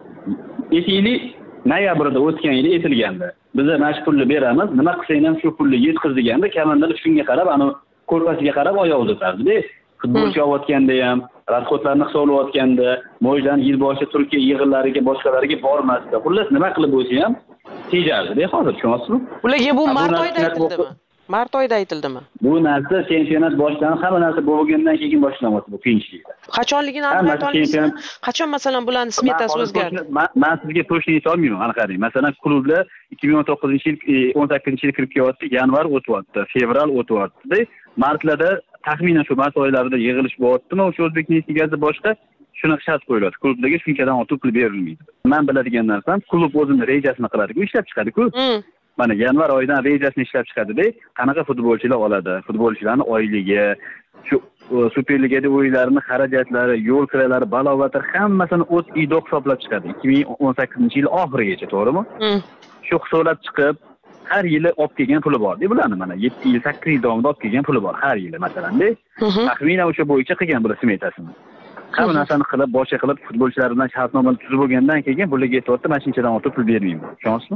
yili noyabrda o'tgan yili etilganda. Biz mana shu pulni beramiz, nima qilsang ham shu pulni yetkiz deganda, komandalar shunga qarab, ana ko'rpasiga qarab oyoq uzatardi-da. Futbolchi olayotganda ham, rasxodlarni hisoblayotganda, mo'jdan yil boshi Turkiya yig'inlariga, boshqalariga bormasdi. Xullas nima qilib bo'lsa ham tejardi-da hozir, tushunasizmi? Ularga bu mart oyida aytildimi? Mart oyida aytildimi? Bu narsa chempionat boshlanib, hamma narsa bo'lgandan keyin boshlanyapti bu qiyinchiliklar. Qachonligini aniqlay olasizmi? Qachon masalan bularning smetasi o'zgardi? Men sizga точно ayta olmayman, ana qarang. Masalan, klublar 2019-yil 18-yil kirib kelyapti, yanvar o'tyapti, fevral o'tyapti. Martlarda taxminan shu mart oylarida yig'ilish bo'lyaptimi, o'sha O'zbekiston ligasi boshqa shunaqa shart qo'yiladi. Klublarga shunchadan ortiq pul berilmaydi. Men biladigan narsam, klub o'zining rejasini qiladi-ku, ishlab chiqadi-ku. Mana yanvar oyidan rejasini ishlab chiqadi-da, qanaqa futbolchilar oladi, futbolchilarning oyligi, shu Super Ligada o'yinlarining xarajatlari, yo'l kiralari, balovatar hammasini o'z idoq hisoblab chiqadi 2018-yil oxirigacha, to'g'rimi? Shu hisoblab chiqib, har yili olib kelgan puli bor. Bularni mana 7 yil, 8 yil davomida olib kelgan puli bor har yili masalan-da. Taxminan o'sha bo'yicha qilgan bular smetasini. Hamma narsani qilib, boshqa qilib futbolchilar bilan shartnomani tuzib bo'lgandan keyin bularga aytayapti, mana shunchadan ortiq pul bermayman. Tushunasizmi?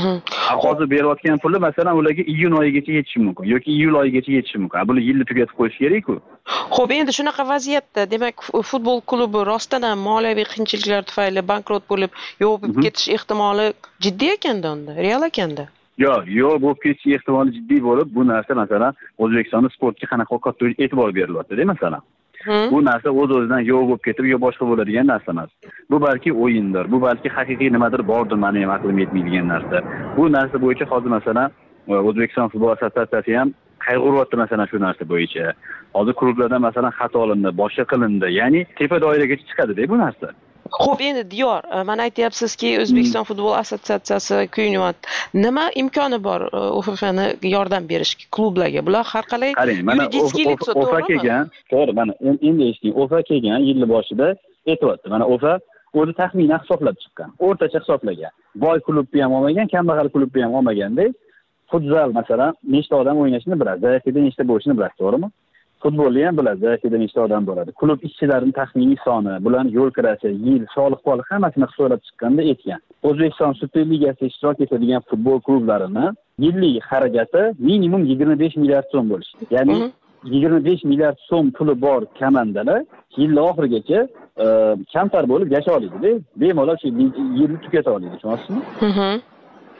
Hozir berayotgan puli masalan ularga iyun oyigacha yetishi mumkin yoki iyul oyigacha yetishi mumkin. Buni yilni tugatib qo'yish kerak-ku. Xo'p, endi shunaqa vaziyatda, demak, futbol klubi rostdan ham moliyaviy qiyinchiliklar tufayli bankrot bo'lib, yopib ketish ehtimoli jiddiy ekanda unda, real ekanda. Yo'q, bo'lib ketish ehtimoli jiddiy bo'lib, bu narsa masalan O'zbekistonda sportga qanaqa katta e'tibor berilyapti-da masalan. Bu narsa o'z-o'zidan yo'q bo'lib ketib, yo boshqa bo'ladigan narsa emas. Bu balki o'yindir, bu balki haqiqiy nimadir bordir, meni ham aqlim yetmaydigan narsa. Bu narsa bo'yicha hozir masalan O'zbekiston futbol assotsiatsiyasi ham qayg'uryapti masalan shu narsa bo'yicha. Hozir klublardan masalan xato olindi, boshqa qilindi, ya'ni tepa doiragacha chiqadi-da bu narsa. Xo'p, endi Diyor, mana aytyapsizki, O'zbekiston futbol assotsiatsiyasi kuyinyapti. Nima imkoni bor OFFni yordam berishga klublarga? Bular har qalay yuridik litso, to'g'rimi? To'g'ri, mana endi eshiting, OFA kelgan yil boshida aytibdi. Mana OFA o'zi taxminan hisoblab chiqqan, o'rtacha hisoblagan. Boy klubni ham olmagan, kambag'al klubni ham olmaganda, futzal masalan nechta odam o'ynashini biladi, zaifida nechta bo'lishini biladi, to'g'rimi? Futbolni ham biladi, zaifida nechta odam bo'ladi. Klub ishchilarining taxminiy soni, bularning yo'l kirashi, yil, soliq poli hammasini hisoblab chiqqanda aytgan. O'zbekiston Super Ligasida ishtirok etadigan futbol klublarini yillik xarajati minimum 25 milliard so'm bo'lishi. Ya'ni 25 milliard so'm puli bor komandalar yil oxirigacha kamtar bo'lib yasha oladi-da. Bemalol shu yilni tugata oladi, tushunasizmi?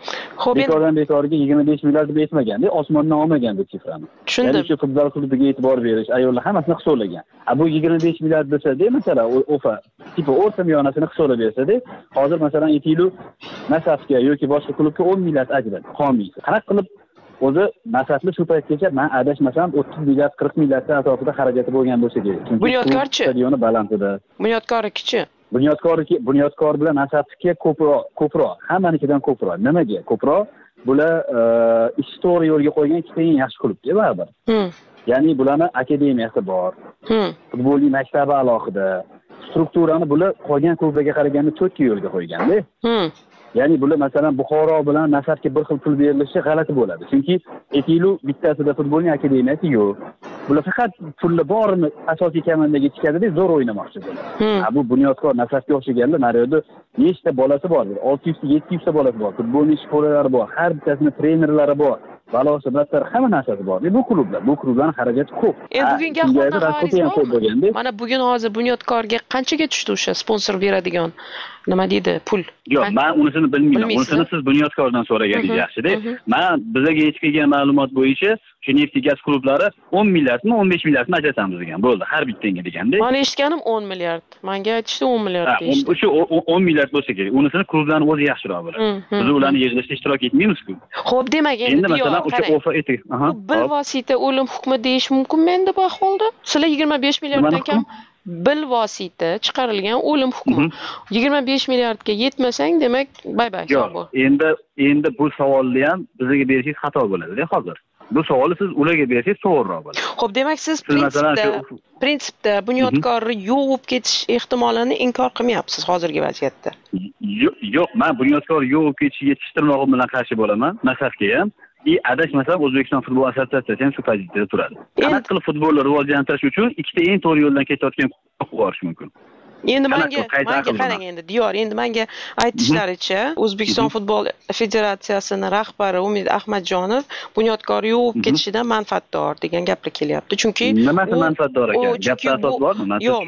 Xo'p, bekordan bekorga 25 milliard deb aytmaganda, osmondan olmagan bu sifrani. Tushundim. Ya'ni shu futbol klubiga e'tibor berish, ayollar hammasini hisoblagan. Bu 25 milliard desa-da, masalan, o'fa, tipo o'rta miyonasini hisoblab bersa-da, hozir masalan aytaylik, Nasafga yoki boshqa klubga 10 milliard ajrat, homiysi. Qanaqa qilib o'zi Nasafli shu paytgacha men adashmasam 30 milliard 40 milliarddan atrofida xarajati bo'lgan bo'lsa kerak. Bunyodkorchi? Stadioni balandida. Bunyodkorchi? Bunyodkor bilan Nasafga ko'proq, hammanikidan ko'proq. Nimaga ko'proq? Bular ish to'g'ri yo'lga qo'ygan ikkita eng yaxshi klubda baribir. Ya'ni bularning akademiyasi bor. Futbolning maktabi alohida. Strukturani bular qolgan klublarga qaraganda 4 yo'lga qo'yganda. Ya'ni bular masalan Buxoro bilan Nasafga bir xil pul berilishi g'alati bo'ladi. Chunki aytaylik, bittasida futbolning akademiyasi yo'q. Bular faqat pulni borini asosiy komandaga chiqadida zo'r o'ynamoqchi bo'ladi. Bu Bunyodkor Nasafga o'xshaganlar naryoqda nechta bolasi bor? 600 ta 700 ta bolasi bor. Futbolning shkolalari bor. Har bittasini trenerlari bor. Balosi battar hamma narsasi bor. Bu klublarning xarajati ko'p. Bugungi ahvolda mana bugun hozir Bunyodkorga qanchaga tushdi o'sha sponsor beradigan nima deydi, pul? Yo'q, men unisini bilmayman. Unisini siz Bunyodkordan so'raganingiz yaxshi-da. Men bizga yetib kelgan ma'lumot bo'yicha shu neft gaz klublari 10 milliardmi, 15 milliardmi ajratamiz degan. Bo'ldi, har bittanga deganda. Men eshitganim 10 milliard. Menga aytishdi 10 milliard deyishdi. O'sha 10 milliard bo'lsa kerak. Unisini klublarning o'zi yaxshiroq biladi. Biz ularni yig'ilishda ishtirok etmaymiz-ku. Xo'p, demak endi masalan o'sha ofer etik. Bilvosita o'lim hukmi deyish mumkinmi endi bu ahvolda? Sizlar 25 milliarddan kam bilvosita chiqarilgan o'lim hukmi. 25 milliardga yetmasang, demak bay-bay hisob bor. Endi bu savolni ham bizga berishingiz xato bo'ladi-da hozir. Bu savolni siz ularga bersangiz to'g'riroq bo'ladi. Xo'p, demak siz prinsipda Bunyodkorni yo'q ketish ehtimolini inkor qilmayapsiz hozirgi vaziyatda. Yo'q, men Bunyodkor yo'q ketishiga yetishtirmoqim bilan qarshi bo'laman. Nasafga ham adashmasam O'zbekiston futbol assotsiatsiyasi ham shu pozitsiyada turadi. Qanaqa qilib futbolni rivojlantirish uchun ikkita eng to'g'ri yo'ldan ketayotgan borish mumkin. Endi menga qarang endi Diyor, endi menga aytishlaricha O'zbekiston futbol federatsiyasining rahbari Umid Ahmadjonov Bunyodkor yo'q ketishidan manfaatdor degan gaplar kelyapti. Chunki nimasi manfaatdor ekan? Gapda asos bormi?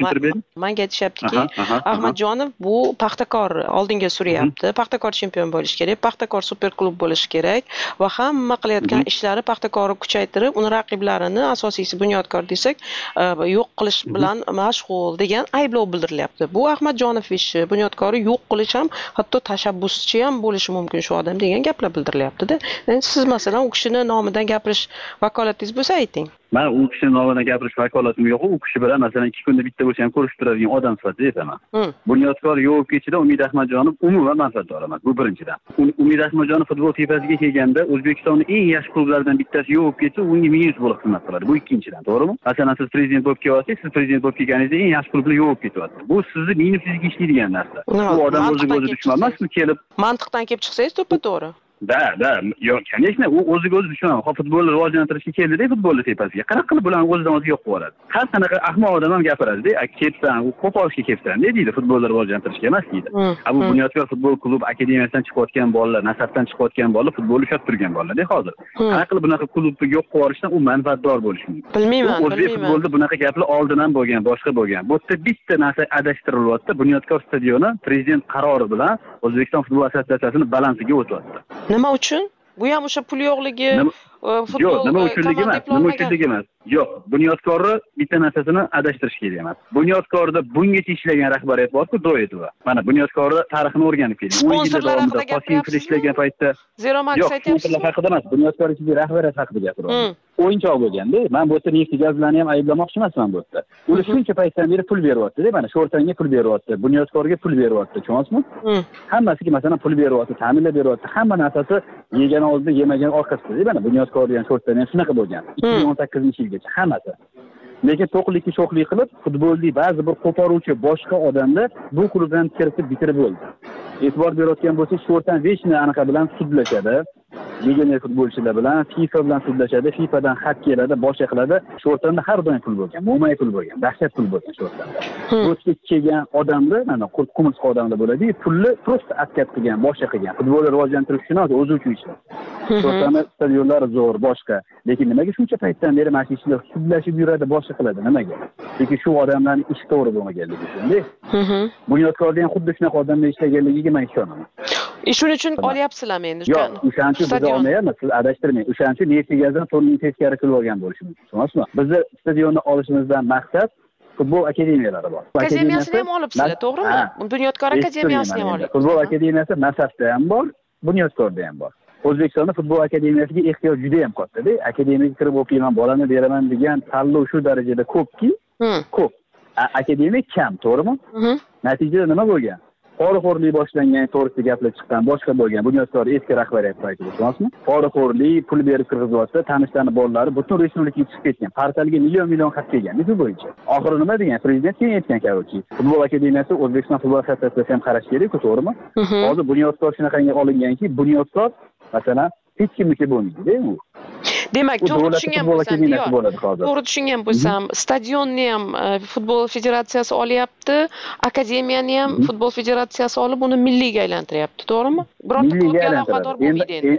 Menga aytishyaptiki, Ahmadjonov bu Paxtakor oldinga suryapti. Paxtakor chempion bo'lish kerak, Paxtakor super klub bo'lish kerak va hamma qilayotgan ishlari Paxtakorni kuchaytirib, uni raqiblarini, asosiysi Bunyodkor desak, yo'q qilish bilan mashg'ul degan ayblov bildiriladi. Bu Ahmadjonov ishi, Bunyodkorni yo'q qilish ham, hatto tashabbuschi ham bo'lishi mumkin shu odam degan gaplar bildirilyapti-da. Endi siz masalan u kishini nomidan gapirish vakolatingiz bo'lsa ayting. Men u kishini nomidan gapirish vakolatim yo'q. U kishi bilan masalan 2 kunda bitta bo'lsa ham ko'rishib turadigan odam sifatida aytaman. Bunyodkor yo'q ketishida Umid Ahmadjonov umuman manfaatdor emas. Bu birinchidan. Umid Ahmadjonov futbol tepasiga kelganda O'zbekistonning eng yaxshi klublaridan bittasi yo'q ketsa, unga minus bo'lib xizmat qiladi. Bu ikkinchidan, to'g'rimi? Masalan, siz prezident bo'lib kelyapsiz, siz prezident bo'lib kelganingizda eng yaxshi klublar yo'q ketyapti. Bu sizni minusingizga ishlaydigan narsa. Bu odam o'ziga o'zi dushman emasmi kelib? Mantiqdan kelib chiqsangiz to'ppa-to'g'ri. Da, yo'q, конечно, u o'ziga o'zi dushman. Futbolni rivojlantirishga keldi-da, futbolni tepasiga. Qanaqa qilib bularni o'zidan o'zi yo'q qilib oladi. Har qanaqa ahmoq odam ham gapiradi-da, kelibsan, u qo'polishga kelibsan, deydi, futbolni rivojlantirishga emas deydi. Bu Bunyodkor futbol klub akademiyasidan chiqayotgan bolalar, Nasafdan chiqayotgan bolalar futbolni ushlab turgan bolalar-da hozir. Qanaqa qilib bunaqa klubni yo'q qilib olishdan u manfaatdor bo'lishi mumkin. Bilmayman. O'zbek futbolida bunaqa gaplar oldin ham bo'lgan, boshqa bo'lgan. Bu yerda bitta narsa adashtirilyapti. Bunyodkor stadioni prezident qarori bilan O'zbekiston futbol assotsiatsiyasining balansiga o'tyapti. Nima uchun? Bu ham o'sha pul yo'qligi, futbol yo'q, nima uchunligi emas. Yo'q, Bunyodkorni bitta narsasini adashtirish kerak emas. Bunyodkorda bungacha ishlagan rahbariyat bor-ku, Doyetova. Mana Bunyodkorni tarixini o'rganib keling. 10 yil davomida Qosimov ishlagan paytda Zero Max aytyapsiz. Yo'q, haqida emas, Bunyodkor ichidagi rahbariyat haqida gapiryapman. O'yinchoq bo'lganda, men bu yerda neft gazlarni ham ayblamoqchi emasman bu yerda. Ular shuncha paytdan beri pul beryapti-da, mana Sho'rtanga pul beryapti, Bunyodkorga pul beryapti, tushunasizmi? Hammasiga masalan pul beryapti, ta'minlab beryapti, hamma narsasi yegan oldida, yemagan orqasida. Mana Bunyodkor degan Sho'rtdan ham shunaqa bo'lgan. 2018-yilgacha hammasi. Lekin to'qlikka sho'xlik qilib, futbolni ba'zi bir qo'poruvchi boshqa odamlar bu klubdan kiritib bitirib bo'ldi. E'tibor berayotgan bo'lsak, Sho'rtan vechni anaqa bilan sudlashadi. Legioner futbolchilar bilan FIFA bilan sudlashadi, FIFAdan xat keladi, boshqa qiladi. Sho'rtanda har doim pul bo'lgan, mo'may pul bo'lgan, dahshat pul bo'lgan Sho'rtanda. Bu kelgan odamlar, mana qurqumsiq odamlar bo'ladi, pulni prosta askat qilgan, boshqa qilgan. Futbolni rivojlantirish uchun o'zi uchun ishlar. Sho'rtanda stadionlari zo'r, boshqa. Lekin nimaga shuncha paytdan beri mana ishlar sudlashib yuradi, boshqa qiladi, nimaga? Chunki shu odamlarning ishi to'g'ri bo'lmaganligi uchun-da. Bunyodkorda ham xuddi shunaqa odamlar ishlaganligiga men ishonaman. Shuning uchun olyapsizlarmi endi? Yo'q, o'shancha biz olmayapmiz. Siz adashtirmang. O'shancha Neftigazdan to'rtning teskari qilib olgan bo'lishi mumkin. Tushunasizmi? Bizni stadionni olishimizdan maqsad futbol akademiyalari bor. Akademiyasini ham olibsizlar, to'g'rimi? Bunyodkor akademiyasini ham olyapsiz. Futbol akademiyasi Nasafda ham bor, Bunyodkorda ham bor. O'zbekistonda futbol akademiyasiga ehtiyoj juda ham katta-da. Akademiyaga kirib o'qiyman, bolani beraman degan tanlov shu darajada ko'pki, ko'p. Akademik kam, to'g'rimi? Natijada nima bo'lgan? Poraxo'rlik boshlangan, to'g'risida gaplar chiqqan, boshqa bo'lgan. Bunyodkor eski rahbariyat paytida, tushunasizmi? Poraxo'rlik, pul berib kirgizayotsa, tanishlarni bolalari butun respublikaga chiqib ketgan. Portalga million xat kelgan, shu bo'yicha. Oxiri nima degan? Prezident keyin aytgan kabi, futbol akademiyasi O'zbekiston futbol assotsiatsiyasiga ham qarash kerak-ku, to'g'rimi? Hozir Bunyodkor shunaqangi olinganki, Bunyodkor masalan hech kimniki bo'lmaydi-da u. Demak, to'g'ri tushungan bo'lsam, stadionni ham futbol federatsiyasi olyapti, akademiyani ham futbol federatsiyasi olib uni milliyga aylantiryapti, to'g'rimi? Birorta klubga aloqador bo'lmaydi endi.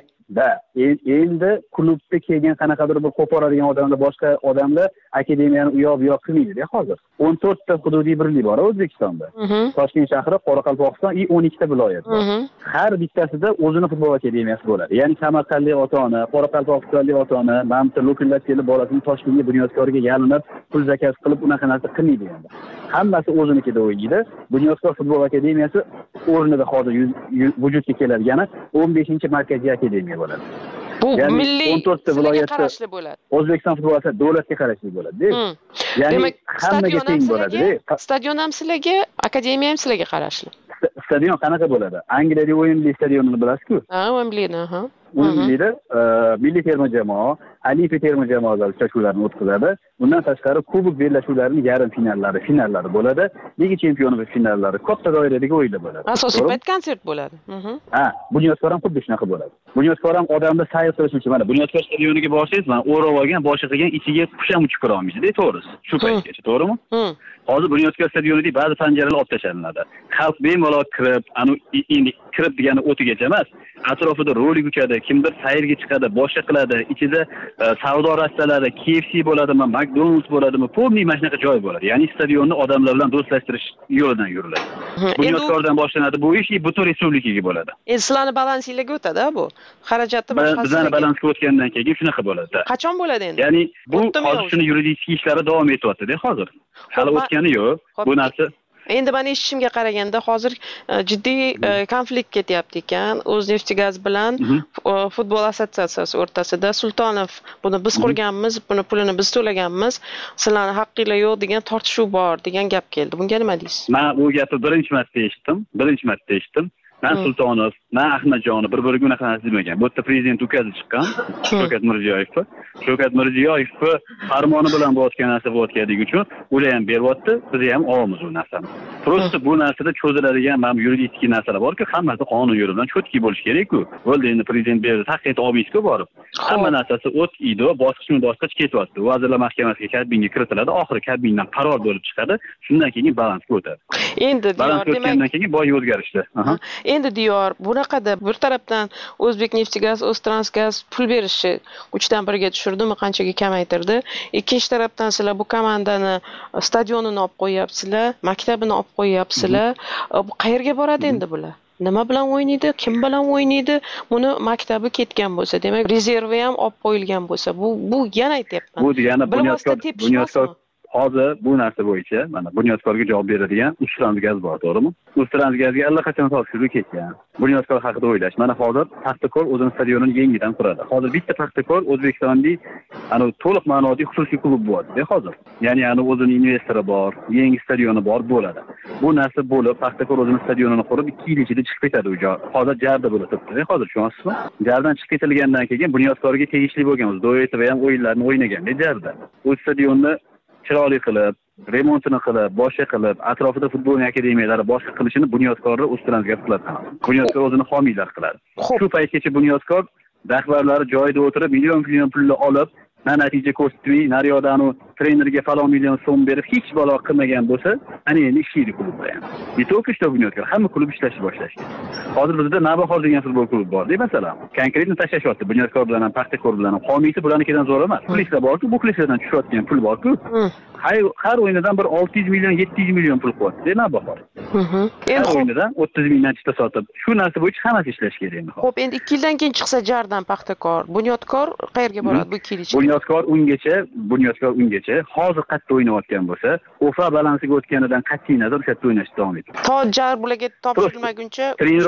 Endi klubga kelgan qanaqadir bir qo'poradigan odamlar, boshqa odamlar akademiyani u yoq bu yoq qilmaydi-da hozir. 14 ta hududiy birlik bor O'zbekistonda. Toshkent shahri, Qoraqalpog'iston va 12 ta viloyat bor. Har bittasida o'zini futbol akademiyasi bo'ladi. Ya'ni Samarqandlik ota-ona, Qoraqalpog'istonlik ota-ona, mamta lo'killab kelib bolasini Toshkentga Bunyodkorga yalinib, pul zakaz qilib unaqa narsa qilmaydi endi. Hammasi o'zinikida o'ynaydi. Bunyodkor futbol akademiyasi o'rnida hozir vujudga keladigani 15-markaziy akademiya bo'ladi. Bu milliy 14 ta viloyatga qarashli bo'ladi. O'zbekiston futbol assotsiatsiyasi davlatga qarashli bo'ladi. Ya'ni hammaga teng bo'ladi. Stadion ham sizlarga, akademiya ham sizlarga qarashli. Stadion qanaqa bo'ladi? Angliyada Wembley stadionini bilasizku? Ha, Wembleyni, ha. Wembleyda milliy terma jamoa, olimpiya terma jamoalari uchrashuvlarini o'tkazadi. Bundan tashqari kubok bellashuvlarining yarim finallari bo'ladi. Liga chempionligi finallari katta doiradagi o'yinlar bo'ladi. Asosiy payt konsert bo'ladi. Ha, Bunyodkor ham xuddi shunaqa bo'ladi. Bunyodkor ham odamni sayr qilish uchun mana Bunyodkor stadioniga borsangiz, mana o'rab olgan, boshi qilgan, ichiga qush ham uchib kira olmaysiz-da, to'g'risi. Shu paytgacha, to'g'rimi? Hozir Bunyodkor stadionida ba'zi panjaralar olib tashlanadi. Xalq bemalol kirib, endi kirib degani o'tigacha emas, atrofida rolik uchadi, kimdir sayrga chiqadi, boshqa qiladi, ichida savdo rastalari, KFC bo'ladimi, McDonald's bo'ladimi, polniy mana shunaqa joy bo'ladi. Ya'ni stadionni odamlar bilan do'stlashtirish yo'lidan yuriladi. Bunyodkordan boshlanadi bu ish, butun respublikaga bo'ladi. Endi sizlarning balansingizga o'tadi bu. Xarajatni boshqasi. Bizning balansga o'tgandan keyin shunaqa bo'ladi. Qachon bo'ladi endi? Ya'ni bu hozir shuni yuridik ishlari davom etyapti-da hozir. Hali o'tgani yo'q. Bu narsa endi men eshitishimga qaraganda hozir jiddiy konflikt ketyapti ekan O'zneftigaz bilan futbol assotsiatsiyasi o'rtasida. Sultonov buni biz qurganmiz, buni pulini biz to'laganmiz, sizlarning haqqinglar yo'q degan tortishuv bor degan gap keldi. Bunga nima deysiz? Men bu gapni birinchi marta eshitdim. Men Sultonov, men Ahmadjonov bir-biriga unaqa narsa demagan. Bu yerda prezident ukazi chiqqan, Shavkat Mirziyoyev. Shavkat Mirziyoyev farmoni bilan bo'layotgan narsa bo'layotganligi uchun ular ham beryapti, biz ham olamiz u narsani. Prosta bu narsada cho'ziladigan mana yuridik narsalar borki, hammasi qonun yo'li bilan cho'tki bo'lishi kerak-ku. Bo'ldi endi prezident berdi, haqiqat olmaysiz-ku borib. Hamma narsasi o'tdi, bosqichma-bosqich ketyapti. Vazirlar Mahkamasiga Kabinga kiritiladi, oxiri Kabindan qaror bo'lib chiqadi, shundan keyin balansga o'tadi. Endi demak, keyin boy o'zgarishdi. Endi diyor bunaqada bir tarafdan O'zbekneftgaz, O'ztransgaz pul berishni 3dan 1ga tushirdimi, qanchaga kamaytirdi. Ikkinchi tarafdan sizlar bu komandani stadionini olib qo'yapsizlar, maktabini olib qo'yapsizlar. Bu qayerga boradi endi bular? Nima bilan o'ynaydi, kim bilan o'ynaydi? Buni maktabi ketgan bo'lsa, demak rezervi ham olib qo'yilgan bo'lsa, bu yana aytyapman. Bu degani Bunyodkor hozir bu narsa bo'yicha mana Bunyodkorga javob beradigan O'ztransgaz bor, to'g'rimi? O'ztransgazga allaqachon topshirib ketgan. Bunyodkor haqida o'ylash. Mana hozir Paxtakor o'zining stadionini yangidan quradi. Hozir bitta Paxtakor O'zbekistonning to'liq ma'noda xususiy klub bo'ladi hozir. Ya'ni o'zining investori bor, yangi stadioni bor bo'ladi. Bu narsa bo'lib, Paxtakor o'zining stadionini qurib 2 yil ichida chiqib ketadi u joy. Hozir jarda bo'lib turibdi. Hozir tushunasizmi? Jardan chiqib ketilgandan keyin Bunyodkorga tegishli bo'lgan Do'yet va ham o'yinlarni o'ynagan jarda. U stadionni chiroyli qilib, remontini qilib, boshqa qilib, atrofida futbol akademiyalari boshqa qilishini Bunyodkorlar O'ztransgaz qiladi. Bunyodkor o'zini homiylar qiladi. Shu paytgacha Bunyodkor rahbarlari joyida o'tirib million pulni olib, na natija ko'rsatmay, nariyodanu trenerga falon million so'm berib hech balo qilmagan bo'lsa, ana endi ishlaydi klubda ham. Не только что Bunyodkor, hamma klub ishlashni boshlashgan. Hozir bizda Navbahor degan futbol klubi bor, deb masalan. Konkretni tashlashyapti. Bunyodkor bilan ham, Paxtakor bilan ham. Homiysi bularnikidan zo'r emas. Pullar bor-ku, bu klublardan tushayotgan pul bor-ku. Har o'yinidan bir 600 million, 700 million pul qilyapti, Navbahor. Har o'yinidan 30 mingdan chipta sotib. Shu narsa bo'yicha hammasi ishlash kerak. Xo'p, endi 2 yildan keyin chiqsa jardan Paxtakor, Bunyodkor qayerga boradi bu 2 yil ichida? Bunyodkor ungacha hozir qayerda o'ynayotgan bo'lsa, OFA balansiga o'tganidan qat'iy nazar o'sha yerda o'ynashda davom etadi. To jar bularga topshirilmaguncha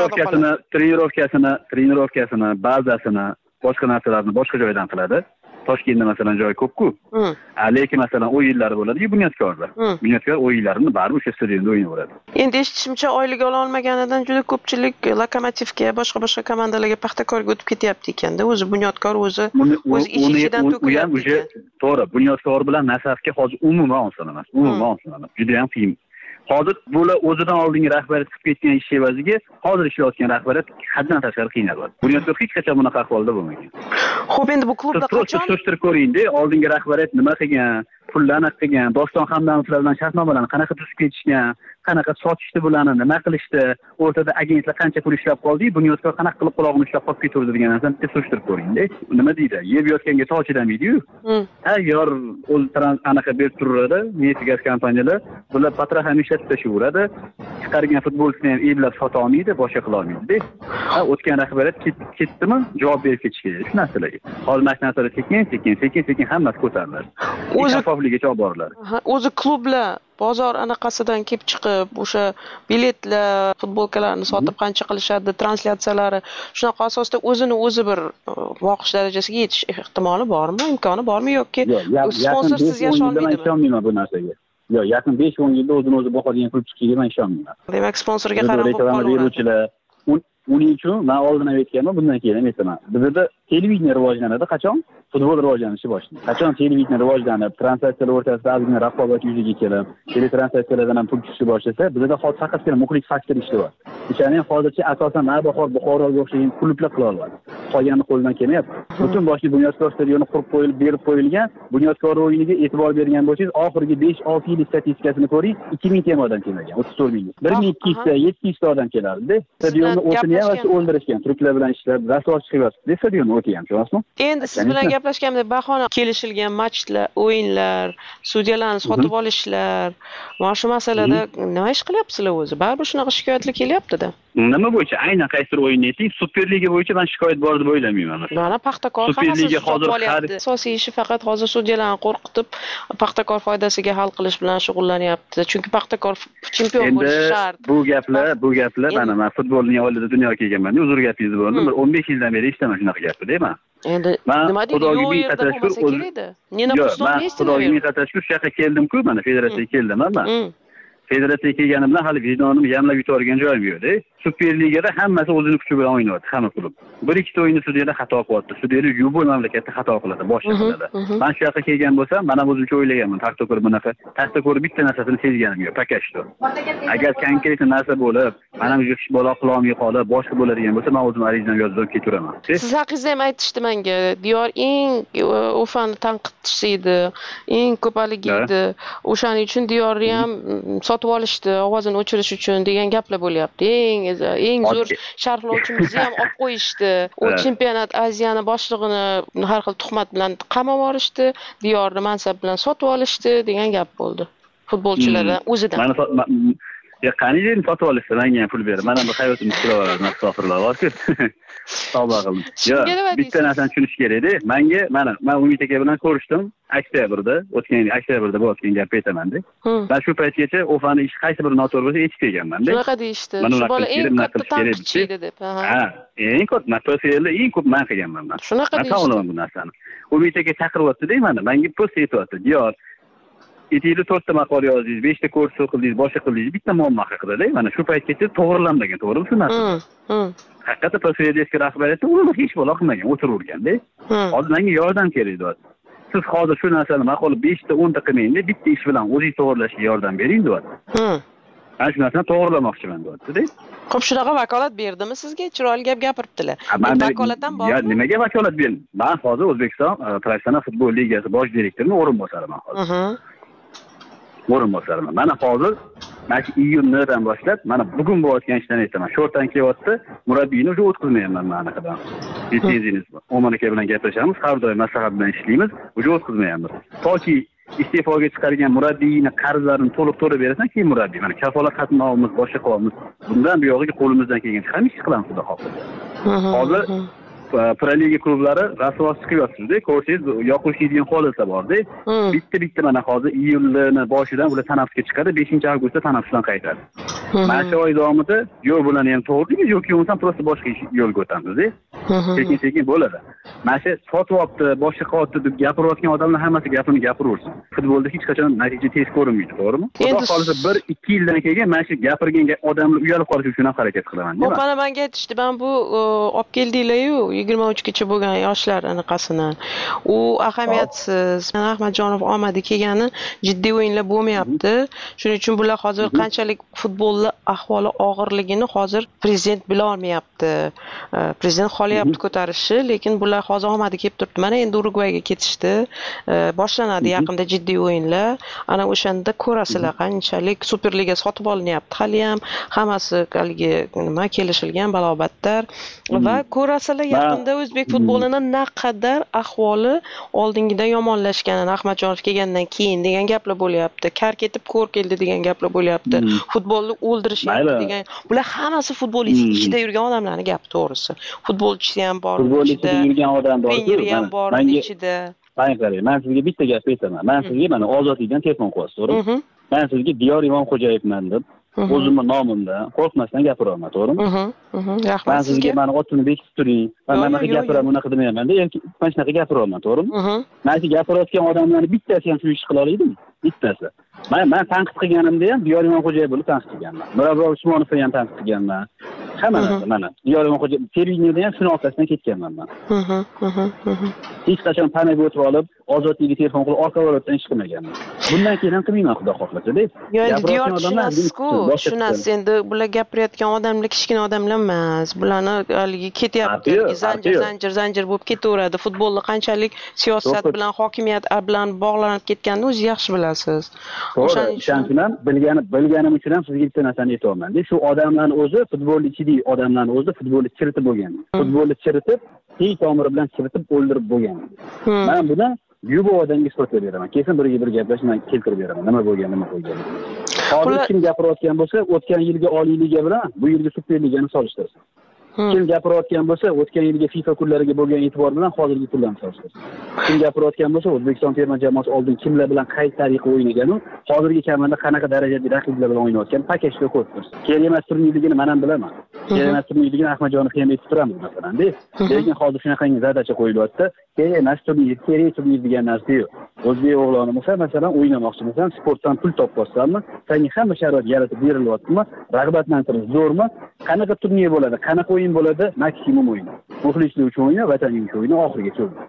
trenirovkasini, bazasini, boshqa narsalarni boshqa joydan qiladi. Toshkentda masalan joy ko'p-ku. Lekin masalan o'yinlari bo'ladi-ku Bunyodkorda. Bunyodkor o'yinlarini baribir o'sha stadionda o'ynayveradi. Endi eshitishimcha oylik ola olmaganidan juda ko'pchilik Lokomotivga, boshqa komandalarga, Paxtakorga o'tib ketyapti ekanda. O'zi Bunyodkor o'z ichidan to'kilyapti. To'g'ri, Bunyodkor bilan Nasafga hozir umuman oson emas. Juda ham qiyin. Hozir bular o'zidan oldingi rahbariyat qilib ketgan ish evaziga hozir ishlayotgan rahbariyat haddan tashqari qiynaladi. Bunyodkor hech qachon bunaqa ahvolda bo'lmagan. Xo'p, endi bu klubda qachon surishtirib ko'ring-da, oldingi rahbariyat nima qilgan, pullarni qilgan, Doston Hamdamovlar bilan shartnomalarni qanaqa tuzib ketishgan, qanaqa sotishdi bularni, nima qilishdi, o'rtada agentlar qancha pul ishlab qoldi, Bunyodkor qanaqa qilib qulog'ini ushlab qolib ketaverdi degan narsani bitta surishtirib ko'ring-da. Nima deydi? Yeb yotganga tog' chidamaydi-yu. Tayyor o'z anaqa berib turadi, neft gaz kompaniyalar, bular patra ham ishlab tashaveradi. Chiqargan futbolchini ham eblab sota olmaydi, boshqa qila olmaydi-da. O'tgan rahbariyat ketdimi, javob berib ketish kerak shu narsalarga. Hozir mana shu narsalar sekin hammasi ko'tariladi. O'zi olib boriladi. O'zi klublar bozor anaqasidan kelib chiqib, o'sha biletlar, futbolkalarni sotib qancha qilishadi, translyatsiyalari, shunaqa asosda o'zini o'zi bir voqish darajasiga yetish ehtimoli bormi, imkoni bormi yoki sponsorsiz yasha olmaydimi? Men ishonmayman bu narsaga. Yo'q, yaqin 5-10 yilda o'zini boqadigan klub chiqishiga men ishonmayman. Demak, sponsorga qarab beruvchilar uning uchun men oldin aytganman, bundan keyin ham aytaman. Bizda televideniya rivojlanadi qachon? Futbol rivojlanishi boshlanadi. Qachon televideniya rivojlanib, translyatsiyalar o'rtasida ozgina raqobat yuzaga kelib, teletranslyatsiyalardan ham pul tushishga boshlasa, bizda hozir faqatgina muxlis faktori ishlayapti. O'shani ham hozircha asosan Navbahor, Buxoroga o'xshagan klublar qila oladi. Qolgani qo'ldan kelmayapti. Butun boshli Bunyodkor stadioni qurib qo'yilib, berib qo'yilgan, Bunyodkor o'yiniga e'tibor bergan bo'lsangiz, oxirgi 5-6 yil statistikasini ko'ring, 2000 ta odam kelmagan, 34 ming. 1200 ta, 700 ta odam kelardi. Stadionni o'tini ham o'ldirishgan, turklar bilan ishlab, rasos chiqyapti. Stadionni o'ti ham, ko'rasizmi? Endi siz bilan gaplashganimda bahona kelishilgan matchlar, o'yinlar, sudyalarni sotib olishlar, mana shu masalada nima ish qilyapsizlar o'zi? Baribir shunaqa shikoyatlar kelyapti-da. Nima bo'yicha? Aynan qaysi o'yinni ayting, Superliga bo'yicha men shikoyat bor deb o'ylamayman. Mana Paxtakor Superliga hozir asosiy ishi faqat hozir sudyalarni qo'rqitib, Paxtakor foydasiga hal qilish bilan shug'ullanyapti. Chunki Paxtakor chempion bo'lishi shart. Bu gaplar mana men futbolning oldida dunyoga kelganman. Uzr gapingiz bo'ldi. Bir 15 yildan beri eshitaman shunaqa gapni, deyman. Endi nima deydi? Yo'q yerda bo'lmasa kerakda. Nina pustov eshitdim. Xudoga ming qatashkur, shu yoqqa keldim-ku, mana federatsiyaga keldim men. Federatsiyaga kelganim bilan hali vijdonim yamlab yuborgan joyim yo'q-da. Superligada hammasi o'zini kuchi bilan o'ynayapti, hamma klub. Bir-ikkita o'yinda sudyalar xato qilyapti. Sudyalar yubol mamlakatda xato qiladi, boshqa qiladi. Men shu yoqqa kelgan bo'lsam, mana o'zimcha o'ylaganman, Paxtakor bunaqa. Paxtakor bitta narsasini sezganim yo'q, pakashto. Agar konkret narsa bo'lib, mana shu kishi bola qila olmay qolib, boshqa bo'ladigan bo'lsa, men o'zim arizam yozib ketiraman. Siz haqingizda ham aytishdi menga, Diyor eng O'fani tanqidchisi edi, eng ko'p haligi edi. O'shaning uchun Diyorni ham sotib olishdi, ovozini o'chirish uchun degan gaplar bo'lyapti. Eng zo'r sharhlovchimizni ham olib qo'yishdi. U chempionat Aziyani boshlig'ini har xil tuhmat bilan qamab yuborishdi, Diyorni mansab bilan sotib olishdi degan gap bo'ldi. Futbolchilardan o'zidan. Qaniydi sotib olishdi, menga ham pul berib. Mana bu hayotimni qilaveradi, astag'firullah. Tavba qildim. Yo'q, bitta narsani tushunish kerak-da. Men Umid aka bilan ko'rishdim oktyabrda, o'tgan oktyabrda bo'layotgan gapni aytaman-da. Men shu paytgacha O'fani ish qaysi bir noto'g'ri bo'lsa aytib kelganman-da. Shunaqa deyishdi. Shu bola eng katta tanqidchi edi deb. Eng ko'p materialni eng ko'p men qilganman men. Shunaqa deyishdi. Men ta'minlaman bu narsani. Umid aka chaqiryapti-da mana. Menga post aytyapti. Diyor, Etingizda 4 ta maqola yozdingiz, 5 ta kurs o'qidingiz, boshqa qildingiz, bitta muammo haqida-da. Mana shu paytgacha to'g'rilanmagan, to'g'rimi shu narsa? Haqiqatda Professional rahbariyati uni hech bo'la qilmagan, o'tiraverganda. Hozir menga yordam kerak deyapti. Siz hozir shu narsani maqola 5 ta 10 ta qilmayinda, bitta ish bilan o'zingiz to'g'rilashga yordam bering deyapti. Mana shu narsani to'g'rilamoqchiman deyapti-da. Xo'p, shunaqa vakolat berdimi sizga? Chiroyli gap gapiribdilar. Vakolat ham bormi? Nimaga vakolat berdim? Men hozir O'zbekiston professional futbol ligasi bosh direktorining o'rinbosariman hozir. O'rinbosariman. Mana hozir mana shu iyundan boshlab mana bugun bo'layotgan ishdan aytaman. Shortdan kelyapti, murabbiyni o'zi o'tkazmayman men anaqidan. Litsenziyangiz bor. Omon aka bilan gaplashamiz, har doim maslahat bilan ishlaymiz, o'zi o'tkazmaymiz. Toki iste'foga chiqargan murabbiyning qarzlarini to'liq to'lab berasan, keyin murabbiy. Mana kafolat qatnovimiz, boshqa qilamiz. Bundan buyog'iga qo'limizdan kelgancha hamma ish qilamiz, xudo xohlasa. Hozir Proliga klublari rasvosi chiqyapti-da, ko'rsangiz yoqishadigan holatlar bor-da. Bitta mana hozir iyulning boshidan ular tanaffusga chiqadi, 5-avgustda tanaffusdan qaytadi. Mana shu oy davomida yo'l bilan ham to'g'rimi, yo'q bo'lmasa prosta boshqa yo'lga o'tamiz-da. Sekin bo'ladi. Mana shu sotyapti, boshqa qilyapti deb gapirayotgan odamlar hammasi gapini gapiraversin. Futbolda hech qachon natija tez ko'rinmaydi, to'g'rimi? Xudo xolisa 1-2 yildan keyin mana shu gapirgan odamlar uyalib qolish uchun ham harakat qilaman. Mana menga aytishdi, men bu olib keldinglar-yu 23 gacha bo'lgan yoshlar anaqasini. U ahamiyatsiz. Ahmadjonov omadi kelgani jiddiy o'yinlar bo'lmayapti. Shuning uchun bular hozir qanchalik futbolni ahvoli og'irligini hozir prezident bilolmayapti. Prezident xohlayapti ko'tarishni, lekin bular hozir omadi kelib turibdi. Mana endi Urugvayga ketishdi. Boshlanadi yaqinda jiddiy o'yinlar. Ana o'shanda ko'rasizlar qanchalik Superliga sotib olinyapti. Hali ham hammasi haligi nima kelishilgan balobatlar va ko'rasizlar yaqinda o'zbek futbolining naqadar ahvoli oldingidan yomonlashganini Ahmadjonov kelgandan keyin degan gaplar bo'lyapti. Kar ketib ko'r keldi degan gaplar bo'lyapti. Futbolni o'ldirishyapti degan. Bular hammasi futbol ichida yurgan odamlarning gapi, to'g'risi. Futbolchisi ham bor, futbol ichida yurgan odam bor, ham bor ichida. Men sizga bitta gap aytaman. Men sizga mana Ozodlikdan telefon qilyapsiz, to'g'rimi? Men sizga Diyor Imomxo'jayevman deb o'zimning nomimdan qo'rqmasdan gapiraman, to'g'rimi? Rahmat. Men sizga mana otini bekitib turing. Men nima gapiraman, bunaqa demayman. Endi mana shunaqa gapiraman, to'g'rimi? Men shu gapirayotgan odamlarning bittasi ham shu ishni qila oladimi? Bittasi. Men tanqid qilganimda ham Diyor Imomxo'jayev bo'lib tanqid qilganman. Mirabror Usmonovni ham tanqid qilganman. Hamma narsa mana Diyor Imomxo'jayev televideniyada ham shuni orqasidan ketganman men. Hech qachon panaga o'tib olib, Ozodlikka telefon qilib orqa varoqdan ish qilmaganman. Bundan keyin ham qilmayman, xudo xohlasa-da. Diyor shunasi endi bular gapirayotgan odamlar kichkina odamlar emas. Bularni haligi ketyapti, zanjir bo'lib ketaveradi. Futbolda qanchalik siyosat bilan, hokimiyat bilan bog'lanib ketganini o'zingiz yaxshi bilasiz. O'shaning uchun ham bilganim uchun ham sizga bitta narsani aytayapman-da. Shu odamlarning o'zi futbol ichidagi odamlarning o'zi futbolni chiritib bo'lgan. Futbolni chiritib, tey tomiri bilan chiritib o'ldirib bo'lgan. Men buni yubo odamga isbot beraman. Kesin bir gaplashib men keltirib beraman. Nima bo'lgan. Hozir kim gapirayotgan bo'lsa, o'tgan yilgi Oliy Liga bilan bu yilgi Superligani solishtirsin. Kim gapirayotgan bo'lsa, o'tgan yilgi FIFA kunlariga bo'lgan e'tibor bilan hozirgi kunlarni solishtirsin. Kim gapirayotgan bo'lsa, O'zbekiston terma jamoasi oldin kimlar bilan qay tariqa o'ynagan, hozirgi kamanda qanaqa darajada raqiblar bilan o'ynayotgan paketda ko'rib. Kerak emas turnirligini men ham bilaman. Kerak emas turnirligini Ahmadjonov ham aytib turamiz masalan-da. Lekin hozir shunaqangi zadacha qo'yilyapti. Kerak emas turnir degan narsa yo'q. O'zbek o'g'loni bo'lsa, masalan, o'ynamoqchi bo'lsan, sportdan pul topmoqsanmi, senga hamma sharoit yaratib berilyaptimi, rag'batlantirish zo'rmi, qanaqa turnir bo'ladi, qanaqa o'yin bo'ladi, maksimum o'yin. Muxlislik uchun o'yin, vataning uchun o'yin, oxirigacha o'yin.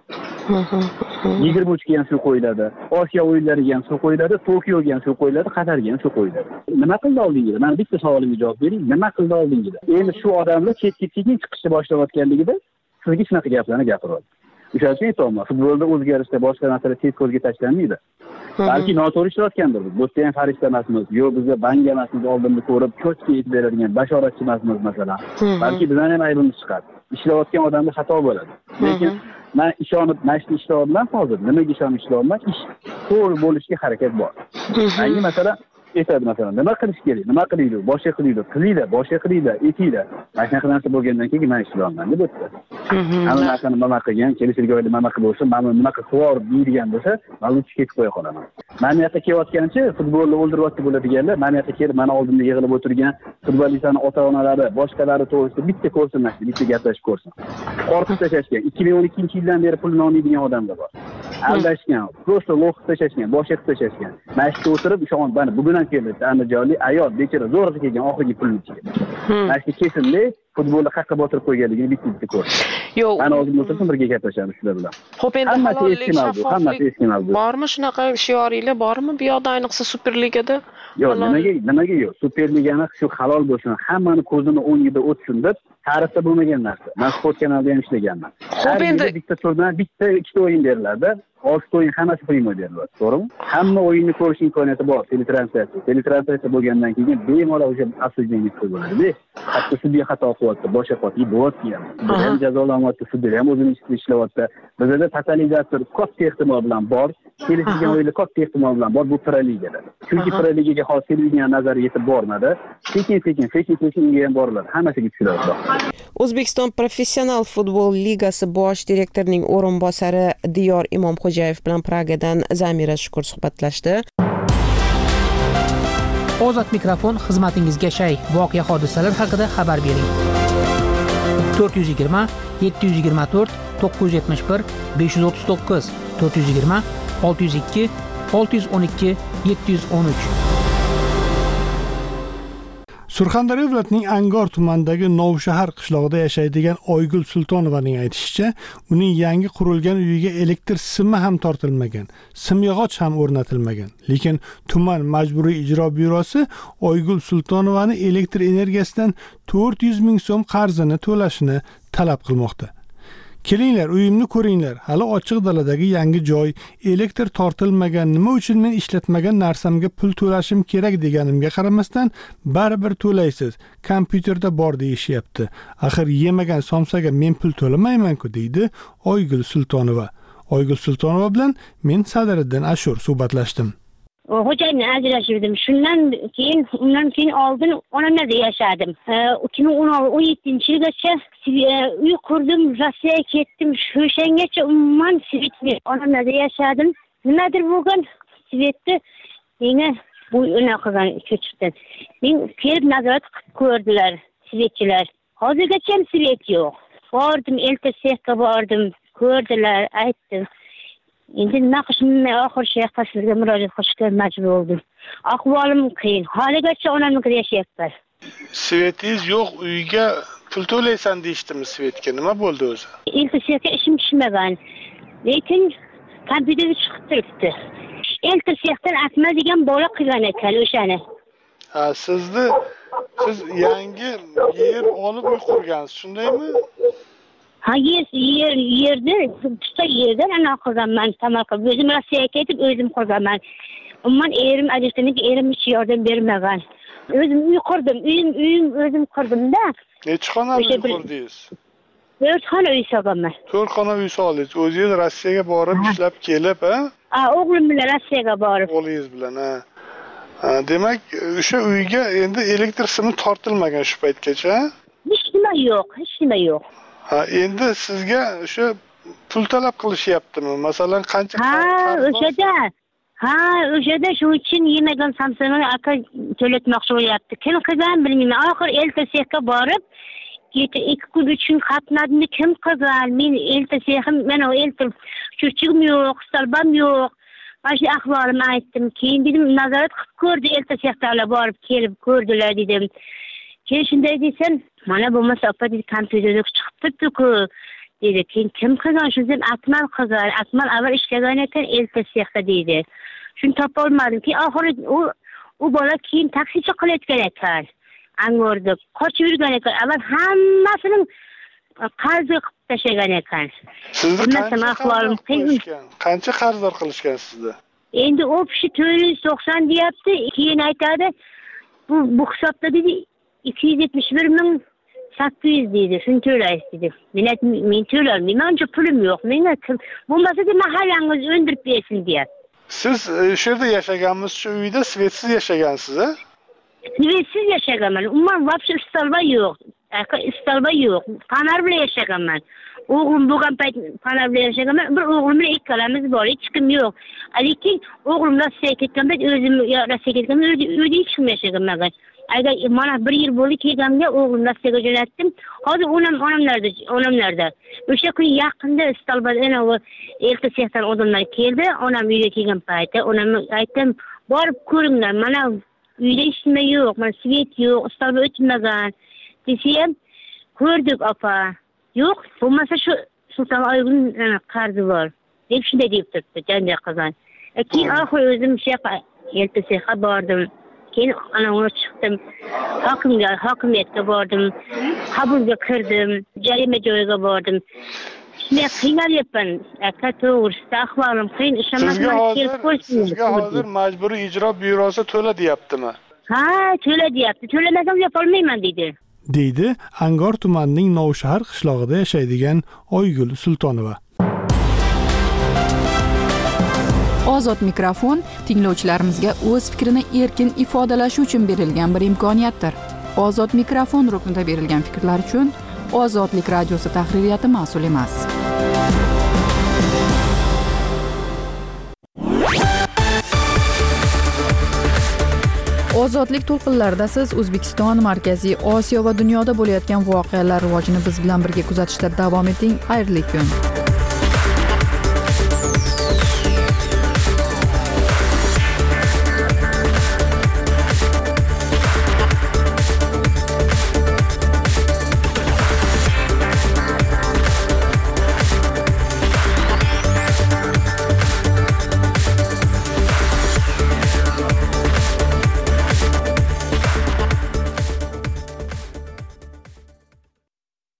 23 ga ham shu qo'yiladi. Osiyo o'yinlariga ham shu qo'yiladi, Tokioga ham shu qo'yiladi, Qatarga ham shu qo'yiladi. Nima qildi oldingida? Mana bitta savolimga javob bering. Nima qildi oldingida? Endi shu odamlar sekin chiqishni boshlayotganligida sizga shunaqa gaplarni gapiradi. O'sha uchun aytaman, futbolda o'zgarishda boshqa narsalar tez ko'zga tashlanmaydi. Balki noto'g'ri ishlayotgandir. Bu ham farishta emasmiz, yo'q bizga banga emasmiz, oldinda ko'rib ko'chga yetib beradigan bashoratchi emasmiz masalan. Balki bizdan ham aybimiz chiqadi. Ishlayotgan odamda xato bo'ladi. Lekin men ishonib, mashina ishlayapman hozir. Nimaga ishonib ishlayapman? Ish to'g'ri bo'lishga harakat bor. Menga masalan aytadi masalan, nima qilish kerak? Nima qilaylik? Boshqa qilaylik. Qilinglar, boshqa qilinglar, etinglar. Mana shunaqa narsa bo'lgandan keyin men ishlayapman deb o'tdi. Hamma narsani nima qilgan, kelishilgan oyda nima qilib bo'lsa, men nima qilib qo'yib deydigan bo'lsa, men uch ketib qo'ya qolaman. Men bu yerga kelayotgancha futbolni o'ldiryapti bo'ladiganlar, men bu yerga kelib, mana oldimda yig'ilib o'tirgan futbolchilarning ota-onalari, boshqalari to'g'risida bitta ko'rsinmashdi, bitta gaplashib ko'rsin. Qo'rqib tashlashgan, 2012-yildan beri pulni olmaydigan odamlar bor. Aldashgan, prosta lo'qib tashlashgan, boshqa qilib tashlashgan. Mashqqa o'tirib, ishon, mana bugun ham keldi, andijonlik ayol bechora zo'rg'a kelgan oxirgi pulni ichiga. Mashqqa kesinli futbolni haqqa botirib qo'yganligini bitta ko'rdi. Yo'q. Mana hozir o'tirsin birga gaplashamiz shular bilan. Xo'p, endi halollik, shaffoflik bormi? Shunaqa shioringlar bormi? Bu yoqda ayniqsa Superligada yo'q, nimaga yo'q? Superligani shu halol bo'lsin, hammani ko'zini o'ngida o'tsin deb tarixda bo'lmagan narsa. Men sport kanalida ham ishlaganman. Har yili bitta turdan bitta ikkita o'yin beriladi. 6 o'yin hammasi primo beriladi, to'g'rimi? Hamma o'yinni ko'rish imkoniyati bor, teletransляtsiya bo'lgandan keyin bemalol o'sha осуждение bo'ladi. Hatto sudya xato qilyapti, boshqa qotib bo'lyapti ham. Ham jazolanyapti, sudya ham o'zini ishlayapti. Bizda totalizator katta ehtimol bilan bor, kelishgan o'yinlar katta ehtimol bilan bor bu Pro-ligada. Chunki Pro-ligaga hozir televideniya nazari yetib bormadi. Sekin unga ham boriladi. Hammasiga tushiladi. O'zbekiston Professional futbol ligasi bosh direktorining o'rinbosari Diyor Imomxo'jayev bilan Pragadan Zamira Shukur suhbatlashdi. Ozod mikrofon xizmatingizga shay. Voqea hodisalar haqida xabar bering. 420 724 971 539 420 602 612 713. Surxondaryo viloyatining Angor tumanidagi Novshahar qishlog'ida yashaydigan Oygul Sultonovaning aytishicha, uning yangi qurilgan uyiga elektr simi ham tortilmagan, simyog'och ham o'rnatilmagan. Lekin tuman majburiy ijro byurosi Oygul Sultonovani elektr energiyasidan 400 ming so'm qarzini to'lashini talab qilmoqda. Kelinglar, uyimni ko'ringlar. Hali ochiq daladagi yangi joy, elektr tortilmagan, nima uchun men ishlatmagan narsamga pul to'lashim kerak deganimga qaramasdan, baribir to'laysiz. Kompyuterda bor deyishyapti. Axir yemagan somsaga men pul to'lamayman-ku, deydi Oygul Sultonova. Oygul Sultonova bilan men Sadiriddin Ashur suhbatlashdim. Xo'jayinni ajrashdim. Undan keyin oldin onamlarda yashadim. 2017-yilgacha uy qurdim, Rossiyaga ketdim. O'shangacha umuman svetni onamlarda yashadim. Nimadir bo'lgan svetni menga bu unaqa ko'chirdi. Men kelib nazorat qilib ko'rdilar svetchilar. Hozirgacha ham svet yo'q. Bordim, eltasiyga bordim, ko'rdilar, aytdim. Endi nima qilishimni oxir shayxga sizga murojaat qilishga majbur bo'ldim. Ahvolim qiyin. Haligacha onamnikida yashayapman. Svetingiz yo'q, uyga pul to'laysan deyishdimi svetga? Nima bo'ldi o'zi? Eltasiyga ishim tushmagan. Lekin kompyuterga chiqib turibdi. Eltasiydan Asma degan bola qilgan ekan o'shani. Ha, siz yangi yer olib uy qurgansiz, shundaymi? Ha, yerdan ana qilganman, tamal qilib. O'zim Rossiyaga ketib, o'zim qurganman. Umuman erim ajrashganiki, erim hech yordam bermagan. O'zim uy qurdim, uyim o'zim qurdim-da. Necha xona uy qurdingiz? 4 xona uy solganman. 4 xona uy soldingiz. O'zingiz Rossiyaga borib ishlab kelib, ha? Ha, o'g'lim bilan Rossiyaga borib. O'g'lingiz bilan, ha. Demak, o'sha uyga endi elektr simi tortilmagan shu paytgacha, ha? Hech nima yo'q. Ha, endi sizga o'sha pul talab qilishyaptimi? Masalan, qancha o'shada shu uchun yemagan samsani aka to'latmoqchi bo'lyapti. Kim qilgan bilmayman. Oxir eltasiyga borib, 2 kun 3 kun qatnadim. Kim qilgan? Men eltasiyga, men cho'chigim yo'q, stolbam yo'q. Mana shu ahvolimni aytdim. Keyin dedim, nazorat qilib ko'rdi, eltasiyga borib kelib ko'rdilar dedim. Keyin shunday desam, mana bo'lmasa opa dedi, kompyuterda chiqib turibdi-ku dedi. Keyin kim qilgan? Shuni deb Akmal qilgan. Akmal avval ishlagan ekan eltasiyda dedi. Shuni topa olmadim. Keyin oxiri u bola keyin taksichi qilayotgan ekan. Angorda qochib yurgan ekan. Avval hammasining qarzi qilib tashlagan ekan. Qancha qarzdor qilishgan sizda? Endi u kishi 490 deyapti. Keyin aytadi, bu hisobda dedi 271.800 deydi. Shuni to'laysiz dedi. Men to'layolmayman, uncha pulim yo'q. Menga bo'lmasa de mahallangiz o'ndirib bersin deyapti. Siz shu yerda yashaganmisiz, shu uyda svetsiz yashagansiz, ha? Svetsiz yashaganman. Umuman вообще stolba yo'q. Fanar bilan yashaganman. O'g'lim bo'lgan payt fanar bilan yashaganman. Bir o'g'lim bilan ikkalamiz bor, hech kim yo'q. Lekin o'g'lim Rossiyaga ketgan payt o'zim Rossiyaga ketganman, uyda hech kim yashaganman. Agar mana 1 yil bo'ldi kelganimda o'g'lim Rossiyaga jo'natdim. Hozir onamlarda. O'sha kun yaqinda stolbada eltasiydan odamlar keldi. Onam uyga kelgan paytda onamga aytdim, borib ko'ringlar. Mana uyda hech nima yo'q, mana svet yo'q, stolba o'tmagan. Desam, ko'rdik opa. Yo'q, bo'lmasa shu Sulton Oygul qarzi bor. Deb shunday deb turibdi, janjal qilgan. Keyin oxir o'zim eltasiyga bordim. keyin ana chiqdim, hokimiyatga bordim, qabulga kirdim, jarima joyiga bordim. Shunday qiynalyapman. Aka to'g'risida ahvolim qiyin, ishonmasam kelib qo'ysin. Sizga hozir majburiy ijro byurosi to'la deyaptimi? Ha, to'la deyapti. To'lamasam yopolmayman deydi Angor tumanining Novshahar qishlog'ida yashaydigan Oygul Sultonova. Ozod mikrofon tinglovchilarimizga o'z fikrini erkin ifodalashi uchun berilgan bir imkoniyatdir. Ozod mikrofon ruknida berilgan fikrlar uchun Ozodlik radiosi tahririyati mas'ul emas. Ozodlik to'lqinlarida siz O'zbekiston, Markaziy Osiyo va dunyoda bo'layotgan voqealar rivojini biz bilan birga kuzatishda davom eting. Xayrli kun.